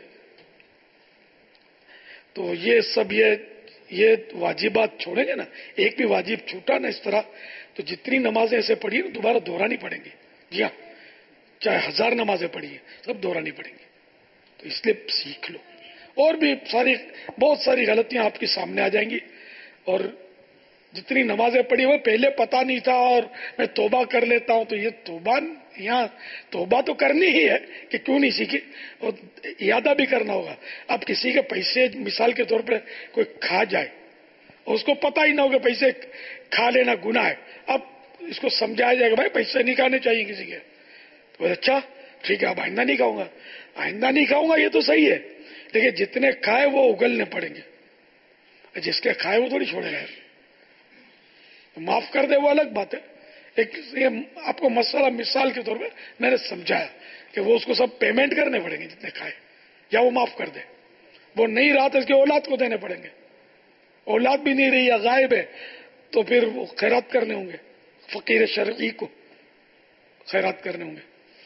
تو یہ سب یہ یہ واجبات چھوڑیں گے نا، ایک بھی واجب چھوٹا نا اس طرح تو جتنی نمازیں ایسے پڑھی نا دوبارہ دہرانی پڑیں گی. جی ہاں، چاہے ہزار نمازیں پڑھی ہیں سب دہرانی پڑیں گی. تو اس لیے سیکھ لو. اور بھی ساری بہت ساری غلطیاں آپ کے سامنے آ جائیں گی. اور جتنی نمازیں پڑھی وہ پہلے پتہ نہیں تھا اور میں توبہ کر لیتا ہوں، تو یہ توبہ یہاں توبہ تو کرنی ہی ہے کہ کیوں نہیں سیکھی، اور اعادہ بھی کرنا ہوگا. اب کسی کے پیسے مثال کے طور پہ کوئی کھا جائے اور اس کو پتہ ہی نہ ہوگا پیسے کھا لینا گناہ ہے، اب اس کو سمجھایا جائے گا بھائی پیسے نہیں کھانے چاہیے کسی کے، تو اچھا ٹھیک ہے اب آئندہ نہیں کھاؤں گا. آئندہ نہیں کھاؤں گا یہ تو صحیح ہے، لیکن جتنے کھائے وہ اگلنے پڑیں گے، جس کے کھائے وہ تھوڑی چھوڑے گا. معاف کر دے وہ الگ بات ہے. ایک آپ کو مسئلہ مثال کے طور پہ میں نے سمجھایا کہ وہ اس کو سب پیمنٹ کرنے پڑیں گے جتنے کھائے. یا وہ معاف کر دے. وہ نہیں رہا تو اس کی اولاد کو دینے پڑیں گے. اولاد بھی نہیں رہی یا غائب ہے تو پھر وہ خیرات کرنے ہوں گے, فقیر شرعی کو خیرات کرنے ہوں گے.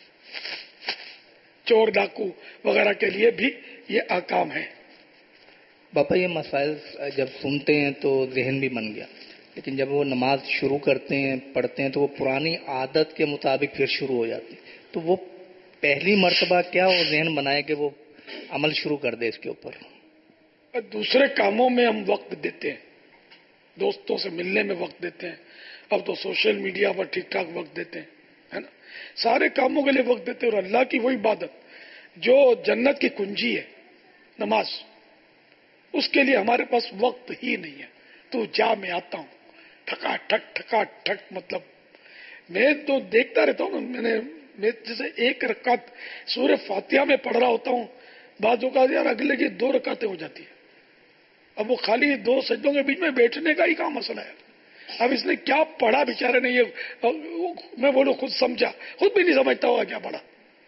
چور ڈاکو وغیرہ کے لیے بھی یہ احکام ہے. باپا یہ مسائل جب سنتے ہیں تو ذہن بھی بن گیا, لیکن جب وہ نماز شروع کرتے ہیں پڑھتے ہیں تو وہ پرانی عادت کے مطابق پھر شروع ہو جاتی. تو وہ پہلی مرتبہ کیا وہ ذہن بنائے کہ وہ عمل شروع کر دے اس کے اوپر. دوسرے کاموں میں ہم وقت دیتے ہیں, دوستوں سے ملنے میں وقت دیتے ہیں, اب تو سوشل میڈیا پر ٹھیک ٹھاک وقت دیتے ہیں, ہے نا, سارے کاموں کے لیے وقت دیتے ہیں. اور اللہ کی وہی عبادت جو جنت کی کنجی ہے, نماز, اس کے لیے ہمارے پاس وقت ہی نہیں ہے. تو جا میں آتا ہوں, ٹھکا ٹھک ٹھکا ٹھک. مطلب میں تو دیکھتا رہتا ہوں, میں نے میں جیسے ایک رکعت سورہ فاتحہ میں پڑھ رہا ہوتا ہوں, بعض اوقات یار اگلے کی دو رکعتیں ہو جاتی ہیں. اب وہ خالی دو سجدوں کے بیچ میں بیٹھنے کا ہی کام مسئلہ ہے. اب اس نے کیا پڑھا بیچارے نے, یہ میں بولوں خود سمجھا, خود بھی نہیں سمجھتا ہوگا کیا پڑھا.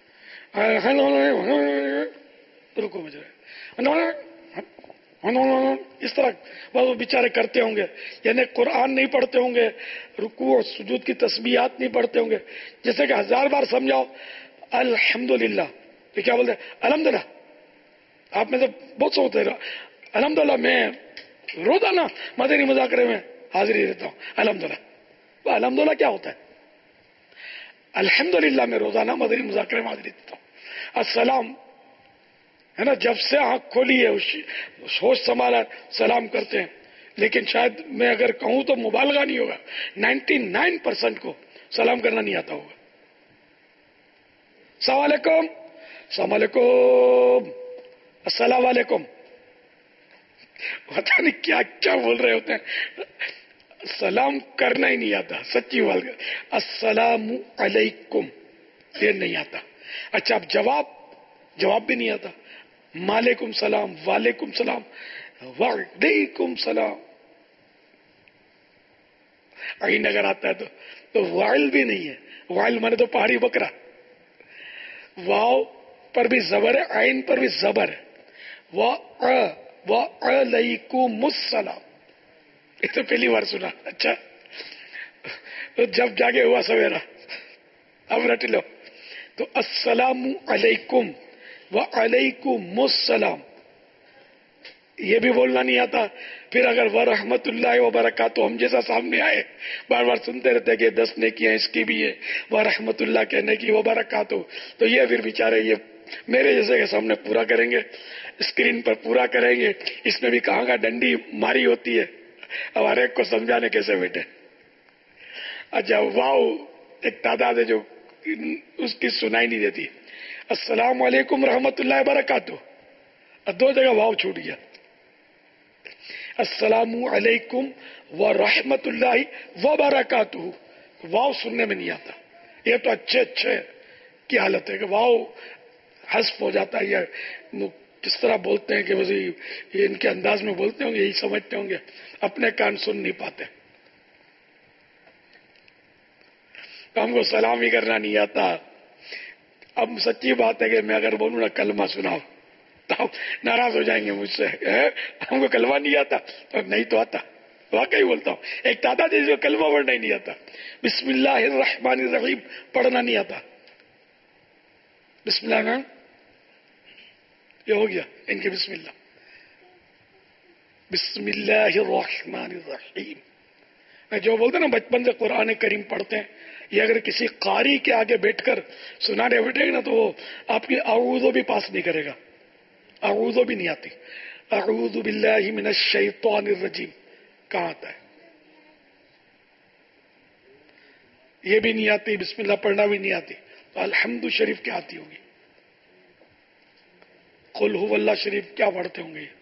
رکو بج رہے اس طرح وہ بیچارے کرتے ہوں گے, یعنی قرآن نہیں پڑھتے ہوں گے, رکوع اور سجود کی تسبیحات نہیں پڑھتے ہوں گے. جیسے کہ ہزار بار سمجھاؤ الحمدللہ, تو کیا بولتے ہیں الحمدللہ. آپ میں سے بہت سو ہوتے رہا الحمدللہ. میں روزانہ مدنی مذاکرے میں حاضری دیتا ہوں الحمدللہ. وہ الحمدللہ کیا ہوتا ہے؟ الحمدللہ میں روزانہ مدنی مذاکرے میں حاضری دیتا ہوں. السلام ہے نا, جب سے آنکھ کھولی ہے ہوش سنبھالا سلام کرتے ہیں. لیکن شاید میں اگر کہوں تو مبالغہ نہیں ہوگا, نائنٹی نائن پرسینٹ کو سلام کرنا نہیں آتا ہوگا. السلام علیکم, السلام علیکم, السلام علیکم. پتا نہیں کیا کیا بول رہے ہوتے ہیں. سلام کرنا ہی نہیں آتا, سچی بات. السلام علیکم یہ نہیں آتا. اچھا اب جواب جواب بھی نہیں آتا. مالکم سلام, وعلیکم سلام, وعلیکم سلام. عین اگر آتا ہے تو تو وائل بھی نہیں ہے. وائل مانے تو پہاڑی بکرا. واو پر بھی زبر ہے, عین پر بھی زبر ہے. وعلیکم السلام, یہ تو پہلی بار سنا. اچھا جب جاگے ہوا سویرا, اب رٹ لو. تو السلام علیکم وعلیکم السلام یہ بھی بولنا نہیں آتا. پھر اگر ورحمت اللہ وبرکاتہ ہم جیسا سامنے آئے, بار بار سنتے رہتے کہ دس نیکیاں اس کی بھی ہے, ورحمت اللہ کہنے کی وبرکاتہ, تو یہ پھر بیچارے یہ میرے جیسے کے سامنے پورا کریں گے, اسکرین پر پورا کریں گے. اس میں بھی کہاں کا ڈنڈی ماری ہوتی ہے, اب ہر ایک کو سمجھانے کیسے بیٹھے. اچھا واؤ ایک تعداد ہے جو اس کی سنائی نہیں دیتی. السلام علیکم رحمت اللہ وبرکاتہ, دو جگہ واؤ چھوٹ گیا. السلام علیکم ورحمت اللہ وبرکاتہ, واؤ سننے میں نہیں آتا. یہ تو اچھے اچھے کی حالت ہے کہ واؤ حذف ہو جاتا ہے. یا کس طرح بولتے ہیں کہ وزی یہ ان کے انداز میں بولتے ہوں گے, یہی سمجھتے ہوں گے, اپنے کان سن نہیں پاتے. ہم کو سلام ہی کرنا نہیں آتا. اب سچی بات ہے کہ میں اگر بولوں نا کلمہ سناؤ تو ناراض ہو جائیں گے مجھ سے. ہم کو کلمہ نہیں آتا تو نہیں تو آتا, واقعی بولتا ہوں. ایک دادا جی کو کلمہ پڑھنا ہی نہیں آتا, بسم اللہ الرحمن الرحیم پڑھنا نہیں آتا. بسم اللہ یہ ہو گیا ان کی بسم اللہ. بسم اللہ الرحمن الرحیم جو بولتے ہیں نا بچپن سے قرآن کریم پڑھتے ہیں, یہ اگر کسی قاری کے آگے بیٹھ کر سنانے بیٹھے گا نا تو وہ آپ کی اعوذ بھی پاس نہیں کرے گا. اعوذ بھی نہیں آتی. اعوذ باللہ من الشیطان الرجیم کہاں آتا ہے؟ یہ بھی نہیں آتی, بسم اللہ پڑھنا بھی نہیں آتی. تو الحمد شریف کیا آتی ہوگی؟ قل هو اللہ شریف کیا پڑھتے ہوں گے؟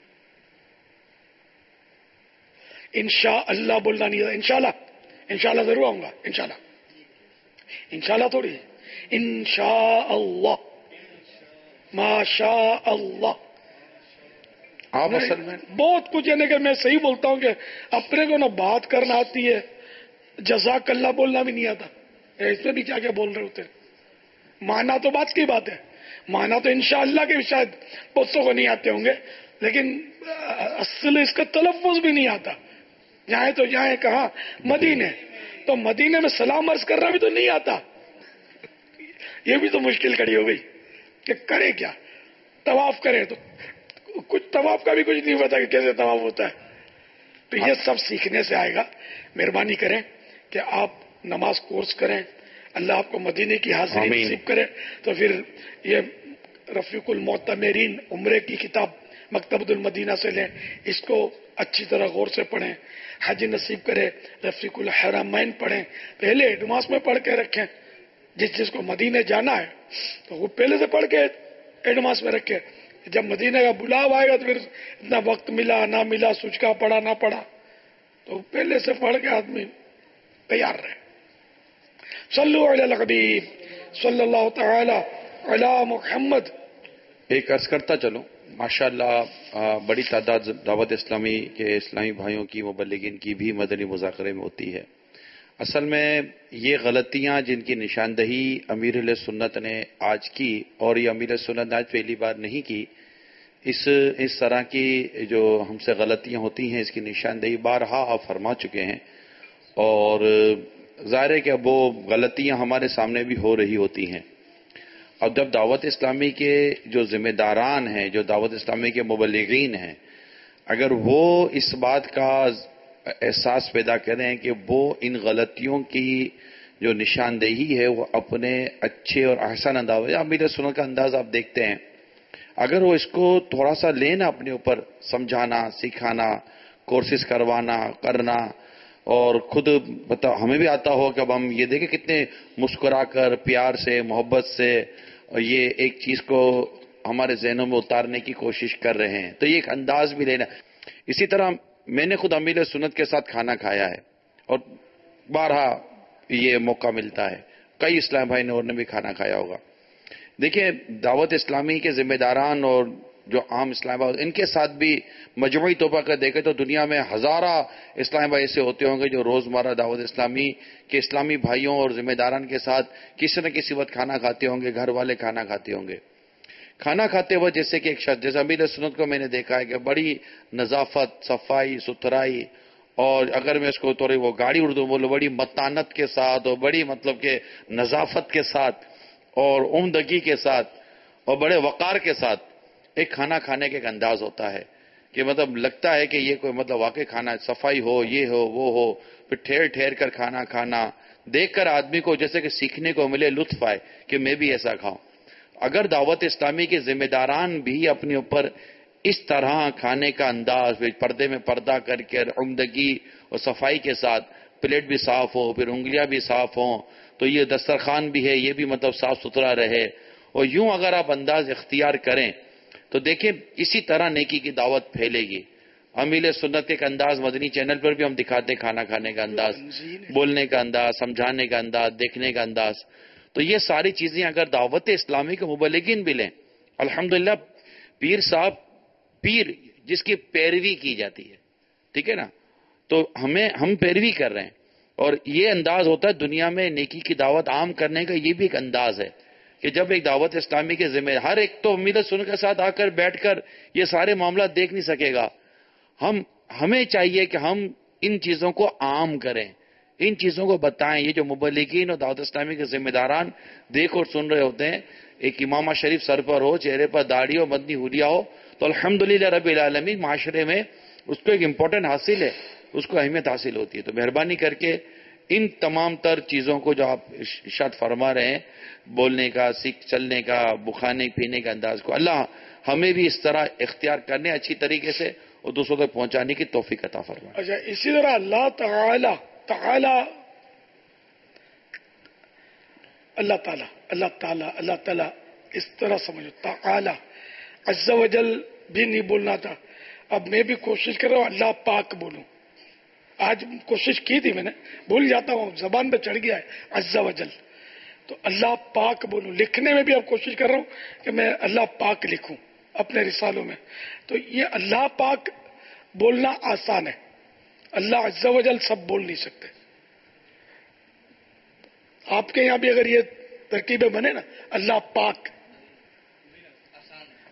انشاء اللہ بولنا نہیں آتا. انشاءاللہ انشاءاللہ ضرور آؤں گا. انشاءاللہ انشاءاللہ تھوڑی, انشاءاللہ ماشاء اللہ. آپ اصل میں بہت کچھ, یعنی کہ میں صحیح بولتا ہوں کہ اپنے کو نا بات کرنا آتی ہے, جزاک اللہ بولنا بھی نہیں آتا. اس میں بھی کیا کیا بول رہے ہوتے ہیں. ماننا تو بات کی بات ہے, مانا تو انشاءاللہ کے شاید بہتوں کو نہیں آتے ہوں گے، لیکن اصل اس کا تلفظ بھی نہیں آتا. جائیں تو جائیں کہاں؟ مدینے. تو مدینے میں سلام عرض کرنا بھی تو نہیں آتا. یہ بھی تو مشکل کڑی ہو گئی کہ کرے کیا. طواف کرے تو کچھ طواف کا بھی کچھ نہیں پتا کہ کیسے طواف ہوتا ہے. تو یہ سب سیکھنے سے آئے گا. مہربانی کریں کہ آپ نماز کورس کریں، اللہ آپ کو مدینے کی حاضری نصیب کرے. تو پھر یہ رفیق المعتمرین عمرے کی کتاب مکتبۃ المدینہ سے لیں، اس کو اچھی طرح غور سے پڑھیں. حج نصیب کرے رفیق الحرمین پڑھیں. پہلے ایڈوانس میں پڑھ کے رکھیں. جس جس کو مدینے جانا ہے تو وہ پہلے سے پڑھ کے ایڈوانس میں رکھے. جب مدینے کا بلاؤ آئے گا تو پھر اتنا وقت ملا نہ ملا، سوچ کا پڑا نہ پڑا، تو پہلے سے پڑھ کے آدمی تیار رہے. صلو علی الحبیب صلی اللہ تعالی علی محمد. ایک عرض کرتا چلوں، ماشاءاللہ بڑی تعداد دعوت اسلامی کے اسلامی بھائیوں کی، مبلغین کی بھی مدنی مذاکرے میں ہوتی ہے. اصل میں یہ غلطیاں جن کی نشاندہی امیر اہل سنت نے آج کی، اور یہ امیر سنت نے آج پہلی بار نہیں کی، اس اس طرح کی جو ہم سے غلطیاں ہوتی ہیں اس کی نشاندہی بارہا آپ فرما چکے ہیں. اور ظاہر ہے کہ اب وہ غلطیاں ہمارے سامنے بھی ہو رہی ہوتی ہیں. اب جب دعوت اسلامی کے جو ذمہ داران ہیں، جو دعوت اسلامی کے مبلغین ہیں، اگر وہ اس بات کا احساس پیدا کریں کہ وہ ان غلطیوں کی جو نشاندہی ہے وہ اپنے اچھے اور احسن انداز، یا امیر سنت کا انداز آپ دیکھتے ہیں، اگر وہ اس کو تھوڑا سا لینا اپنے اوپر، سمجھانا، سکھانا، کورسز کروانا، کرنا، اور خود بتا ہمیں بھی آتا ہو کہ اب ہم یہ دیکھیں کتنے مسکرا کر، پیار سے، محبت سے یہ ایک چیز کو ہمارے ذہنوں میں اتارنے کی کوشش کر رہے ہیں، تو یہ ایک انداز بھی لینا. اسی طرح میں نے خود امیر سنت کے ساتھ کھانا کھایا ہے، اور بارہا یہ موقع ملتا ہے. کئی اسلام بھائی نے اور نے بھی کھانا کھایا ہوگا. دیکھیں دعوت اسلامی کے ذمہ داران اور جو عام اسلام بھائی، ان کے ساتھ بھی مجموعی طور پر دیکھیں تو دنیا میں ہزارہ اسلام بھائی ایسے ہوتے ہوں گے جو روزمرہ دعوت اسلامی کے اسلامی بھائیوں اور ذمہ داران کے ساتھ کسی نہ کسی وقت کھانا کھاتے ہوں گے، گھر والے کھانا کھاتے ہوں گے. کھانا کھاتے ہوئے جیسے کہ ایک شخص، جیسے امیر سنت کو میں نے دیکھا ہے کہ بڑی نظافت، صفائی ستھرائی، اور اگر میں اس کو تھوڑی وہ گاڑی اردو بولوں، بڑی متانت کے ساتھ اور بڑی مطلب کہ نظافت کے ساتھ اور عمدگی کے ساتھ اور بڑے وقار کے ساتھ ایک کھانا کھانے کا ایک انداز ہوتا ہے کہ مطلب لگتا ہے کہ یہ کوئی مطلب واقعی کھانا، صفائی ہو، یہ ہو وہ ہو، پھر ٹھہر ٹھہر کر کھانا کھانا، دیکھ کر آدمی کو جیسے کہ سیکھنے کو ملے، لطف آئے کہ میں بھی ایسا کھاؤں. اگر دعوت اسلامی کے ذمہ داران بھی اپنے اوپر اس طرح کھانے کا انداز، پردے میں پردہ کر کے عمدگی اور صفائی کے ساتھ، پلیٹ بھی صاف ہو، پھر انگلیاں بھی صاف ہوں، تو یہ دسترخوان بھی ہے یہ بھی مطلب صاف ستھرا رہے، اور یوں اگر آپ انداز اختیار کریں تو دیکھیں اسی طرح نیکی کی دعوت پھیلے گی. امیر سنت کے انداز مدنی چینل پر بھی ہم دکھاتے، کھانا کھانے کا انداز، بولنے کا انداز، سمجھانے کا انداز، دیکھنے کا انداز. تو یہ ساری چیزیں اگر دعوت اسلامی کے مبلغین بھی لیں، الحمدللہ پیر صاحب، پیر جس کی پیروی کی جاتی ہے، ٹھیک ہے نا، تو ہمیں ہم پیروی کر رہے ہیں، اور یہ انداز ہوتا ہے دنیا میں نیکی کی دعوت عام کرنے کا. یہ بھی ایک انداز ہے کہ جب ایک دعوت اسلامی کے ذمہ، ہر ایک تو امیر سنت کے ساتھ آ کر بیٹھ کر یہ سارے معاملات دیکھ نہیں سکے گا. ہم ہمیں چاہیے کہ ہم ان چیزوں کو عام کریں، ان چیزوں کو بتائیں. یہ جو مبلغین اور دعوت اسلامی کے ذمہ داران دیکھ اور سن رہے ہوتے ہیں، ایک امامہ شریف سر پر ہو، چہرے پر داڑھی ہو، مدنی حلیہ ہو، تو الحمدللہ رب العالمین معاشرے میں اس کو ایک امپورٹنٹ حاصل ہے، اس کو اہمیت حاصل ہوتی ہے. تو مہربانی کر کے ان تمام تر چیزوں کو جو آپ ارشاد فرما رہے ہیں، بولنے کا، سیکھ چلنے کا، بخانے پینے کا انداز کو، اللہ ہمیں بھی اس طرح اختیار کرنے اچھی طریقے سے اور دوسروں تک پہنچانے کی توفیق عطا فرمائے. اچھا، اسی طرح اللہ تعالی تعالی اللہ تعالی اللہ تعالی اللہ تعالی اس طرح سمجھو، تعالی عز و جل بھی نہیں بولنا تھا. اب میں بھی کوشش کر رہا ہوں اللہ پاک بولوں. آج کوشش کی تھی میں نے، بھول جاتا ہوں، زبان پہ چڑھ گیا ہے عز و جل. تو اللہ پاک بولوں. لکھنے میں بھی اب کوشش کر رہا ہوں کہ میں اللہ پاک لکھوں اپنے رسالوں میں. تو یہ اللہ پاک بولنا آسان ہے، اللہ عز و جل سب بول نہیں سکتے. آپ کے یہاں بھی اگر یہ ترکیبیں بنے نا، اللہ پاک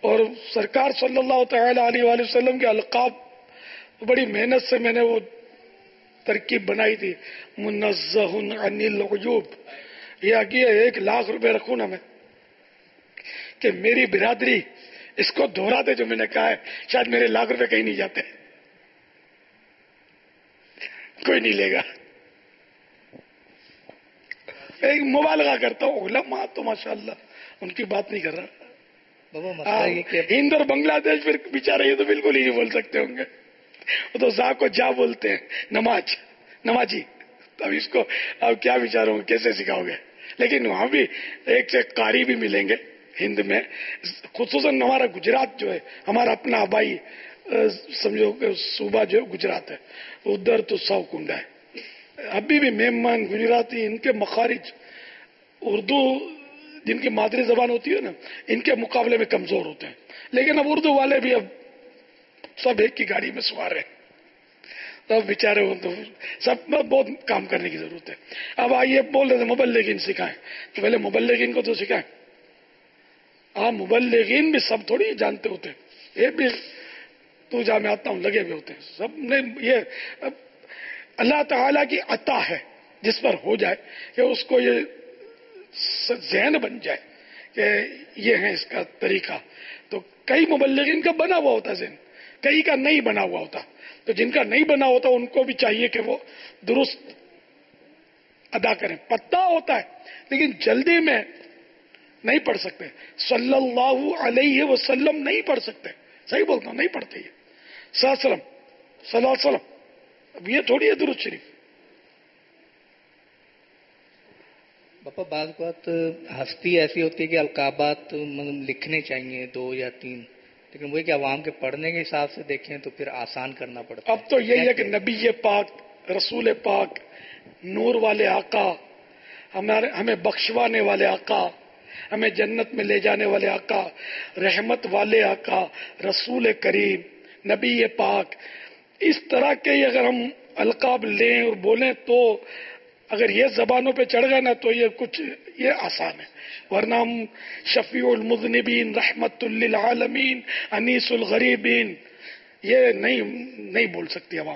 اور سرکار صلی اللہ تعالی علیہ وآلہ وسلم کے القاب بڑی محنت سے میں نے وہ ترکیب بنائی تھی، منزہ عن العیوب. یہ آگے ایک لاکھ روپے رکھوں نا میں کہ میری برادری اس کو دہرا دے جو میں نے کہا ہے، شاید میرے لاکھ روپے کہیں نہیں جاتے، کوئی نہیں لے گا. ایک مبالغہ کرتا ہوں، علماء تو ماشاءاللہ ان کی بات نہیں کر رہا. ہند اور بنگلہ دیش پھر بیچارے یہ تو بالکل ہی نہیں بول سکتے ہوں گے، وہ تو زا کو جا بولتے ہیں، نماز نمازی. تو اب اس کو اب کیا بیچاروں کیسے سکھاؤ گے؟ لیکن وہاں بھی ایک سے قاری بھی ملیں گے ہند میں، خصوصاً ہمارا گجرات جو ہے، ہمارا اپنا آبائی سمجھو کہ صوبہ جو گجرات ہے، ادھر تو سو کنڈا ہے. ابھی بھی میمن گجراتی ان کے مخارج اردو جن کی مادری زبان ہوتی ہے نا، ان کے مقابلے میں کمزور ہوتے ہیں. لیکن اب اردو والے بھی اب سب ایک کی گاڑی میں سوار ہیں، اب بیچارے ہوں تو سب بہت کام کرنے کی ضرورت ہے. اب آئیے بول رہے تھے مبلغین سکھائیں، تو پہلے مبلغین کو تو سکھائیں. ہاں مبلغین بھی سب تھوڑی جانتے ہوتے ہیں، یہ بھی تو جا میں آتا ہوں لگے ہوئے ہوتے ہیں. سب نے یہ اللہ تعالیٰ کی عطا ہے جس پر ہو جائے کہ اس کو یہ ذہن بن جائے کہ یہ ہے اس کا طریقہ. تو کئی مبلغین کا بنا ہوا ہوتا ذہن، کئی کا نہیں بنا ہوا ہوتا. تو جن کا نہیں بنا ہوتا ان کو بھی چاہیے کہ وہ درست ادا کریں. پتہ ہوتا ہے لیکن جلدی میں نہیں پڑھ سکتے. صلی اللہ علیہ وسلم نہیں پڑھ سکتے، صحیح بولتا ہوں، نہیں پڑھتے یہ صلی اللہ علیہ وسلم صلی اللہ علیہ وسلم. اب یہ تھوڑی ہے درود شریف. باپا بعض بات ہستی ایسی ہوتی ہے کہ القابات لکھنے چاہیے دو یا تین، لیکن وہی کہ عوام کے پڑھنے کے حساب سے دیکھیں تو پھر آسان کرنا پڑتا ہے. اب تو یہی ہے کہ نبی پاک، رسول پاک، نور والے آقا، ہمارے ہمیں بخشوانے والے آقا، ہمیں جنت میں لے جانے والے آقا، رحمت والے آقا، رسول کریم، نبی پاک، اس طرح کے اگر ہم القاب لیں اور بولیں تو اگر یہ زبانوں پہ چڑھ گئے نا تو یہ کچھ یہ آسان ہے. ورنہ ہم شفیع المذنبین، رحمت للعالمین، انیس الغریبین، یہ نہیں نہیں بول سکتی عوام.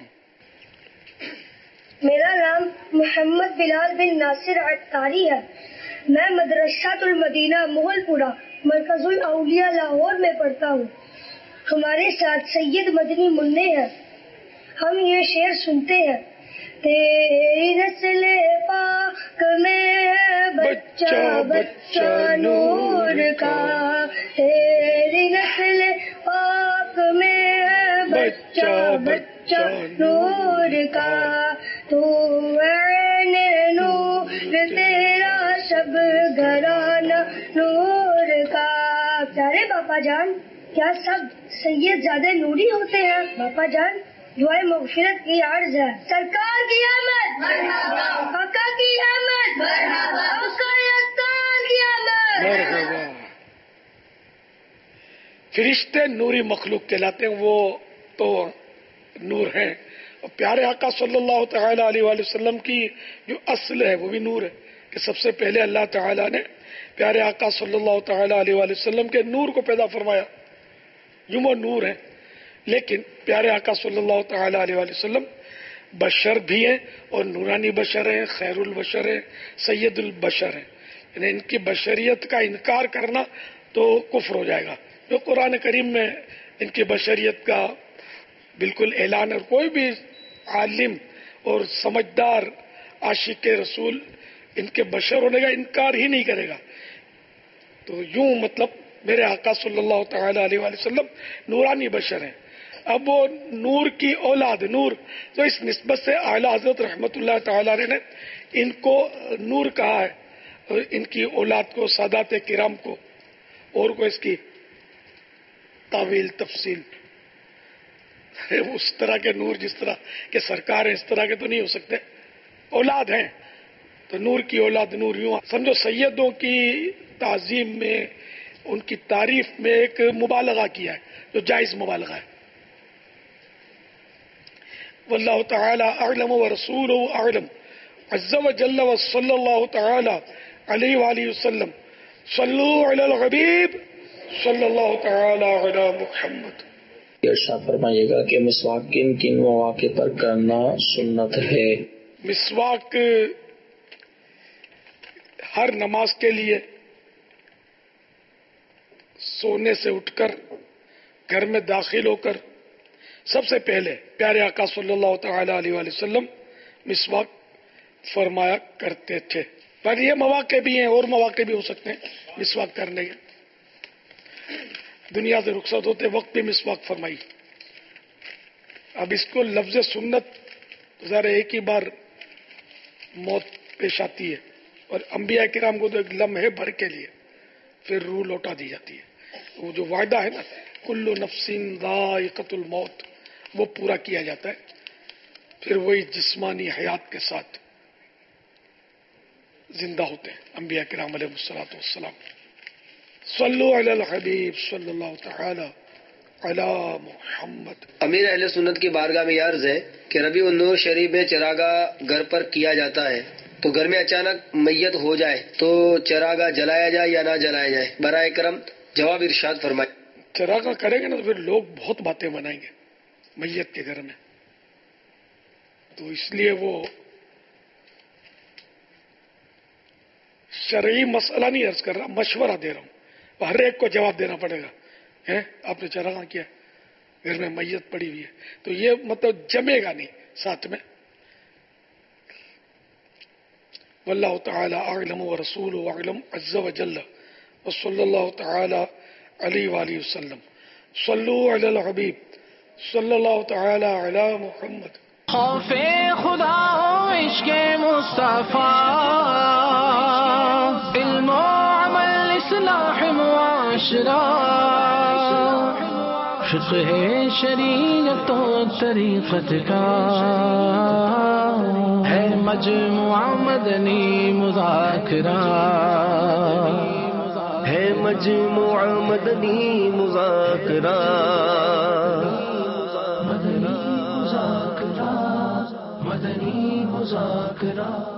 میرا نام محمد بلال بن ناصر عطاری ہے. میں مدرسۃ المدینہ محل پورہ مرکز الاولیاء لاہور میں پڑھتا ہوں. ہمارے ساتھ سید مدنی منع ہے. ہم یہ شعر سنتے ہیں: تیری نسل پاک میں بچہ بچہ نور کا، تیری نسل پاک میں بچہ بچہ نور کا، تو عین نور تیرا سب گھرانہ نور کا. پیارے باپا جان، کیا سب سید زیادہ نوری ہوتے ہیں؟ باپا جان دعائے مغفرت کی عرض ہے. سرکار کی آمد، آقا کی آمد، آقا یزدان کی آمد. فرشتے نوری مخلوق کہلاتے ہیں، وہ تو نور ہیں. اور پیارے آقا صلی اللہ تعالی علیہ وآلہ وسلم کی جو اصل ہے وہ بھی نور ہے کہ سب سے پہلے اللہ تعالیٰ نے پیارے آقا صلی اللہ تعالی علیہ وآلہ وسلم کے نور کو پیدا فرمایا. یوں وہ نور ہے، لیکن پیارے آقا صلی اللہ تعالی علیہ وآلہ وسلم بشر بھی ہیں اور نورانی بشر ہیں، خیر البشر ہیں، سید البشر ہیں. یعنی ان کی بشریت کا انکار کرنا تو کفر ہو جائے گا. جو قرآن کریم میں ان کی بشریت کا بالکل اعلان ہے. کوئی بھی عالم اور سمجھدار عاشق رسول ان کے بشر ہونے کا انکار ہی نہیں کرے گا. تو یوں مطلب میرے آقا صلی اللہ تعالی علیہ وآلہ وسلم نورانی بشر ہیں. اب وہ نور کی اولاد، نور تو اس نسبت سے اعلیٰ حضرت رحمت اللہ تعالی علیہ نے ان کو نور کہا ہے، اور ان کی اولاد کو، سادات کرام کو، اور کو اس کی تعویل تفصیل اس طرح کے نور جس طرح کہ سرکار ہے اس طرح کے تو نہیں ہو سکتے. اولاد ہیں تو نور کی اولاد نور. یوں سمجھو سیدوں کی تعظیم میں، ان کی تعریف میں ایک مبالغہ کیا ہے جو جائز مبالغہ ہے. واللہ تعالی اعلم ورسولہ اعلم عز وجل وصلی اللہ تعالی علیہ وآلہ وسلم. صلو علی الحبیب صلی اللہ تعالی علی محمد. ارشاد فرمائیے گا کہ مسواک کن کن مواقع پر کرنا سنت ہے؟ مسواک ہر نماز کے لیے، سونے سے اٹھ کر گھر میں داخل ہو کر سب سے پہلے پیارے آقا صلی اللہ تعالی علیہ وآلہ وسلم مسواک فرمایا کرتے تھے. پر یہ مواقع بھی ہیں، اور مواقع بھی ہو سکتے ہیں مسواک کرنے کے. دنیا سے رخصت ہوتے وقت بھی مسواک فرمائی. اب اس کو لفظ سنت ذرا ایک ہی بار موت پیش آتی ہے، اور انبیاء کرام کو تو ایک لمحے بھر کے لیے پھر روح لوٹا دی جاتی ہے. وہ جو وعدہ ہے نا کل نفس ذائقۃ الموت، وہ پورا کیا جاتا ہے. پھر وہی جسمانی حیات کے ساتھ زندہ ہوتے ہیں انبیاء کرام علیہ الصلوۃ والسلام. صلو علی الحبیب صلی اللہ تعالی علی محمد. امیر اہل سنت کی بارگاہ میں یہ عرض ہے کہ ربیع النور شریف میں چراغاہ گھر پر کیا جاتا ہے، تو گھر میں اچانک میت ہو جائے تو چراغاہ جلایا جائے یا نہ جلایا جائے؟ برائے کرم جواب ارشاد فرمائے. چراغاہ کریں گے نا تو پھر لوگ بہت باتیں بنائیں گے میت کے گھر میں، تو اس لیے وہ شرعی مسئلہ نہیں عرض کر رہا، مشورہ دے رہا ہوں. ہر ایک کو جواب دینا پڑے گا. ہے آپ نے چراغاہ کیا، گھر میں میت پڑی ہوئی ہے، تو یہ مطلب جمے گا نہیں ساتھ میں. واللہ تعالی اعلم ورسولہ اعلم عز وجل وصلی اللہ تعالی علیہ وآلہ وسلم. صلو علی الحبیب صلی اللہ تعالی علی محمد. خوف خدا و عشق مصطفیٰ، علم و عمل اصلاح معاشرہ، فقہ شریعت و طریقت کا ہے مجموعہ مدنی مذاکرہ، ہے مجموعہ مدنی مذاکرہ، مدنی مذاکرہ، مدنی مذاکرہ.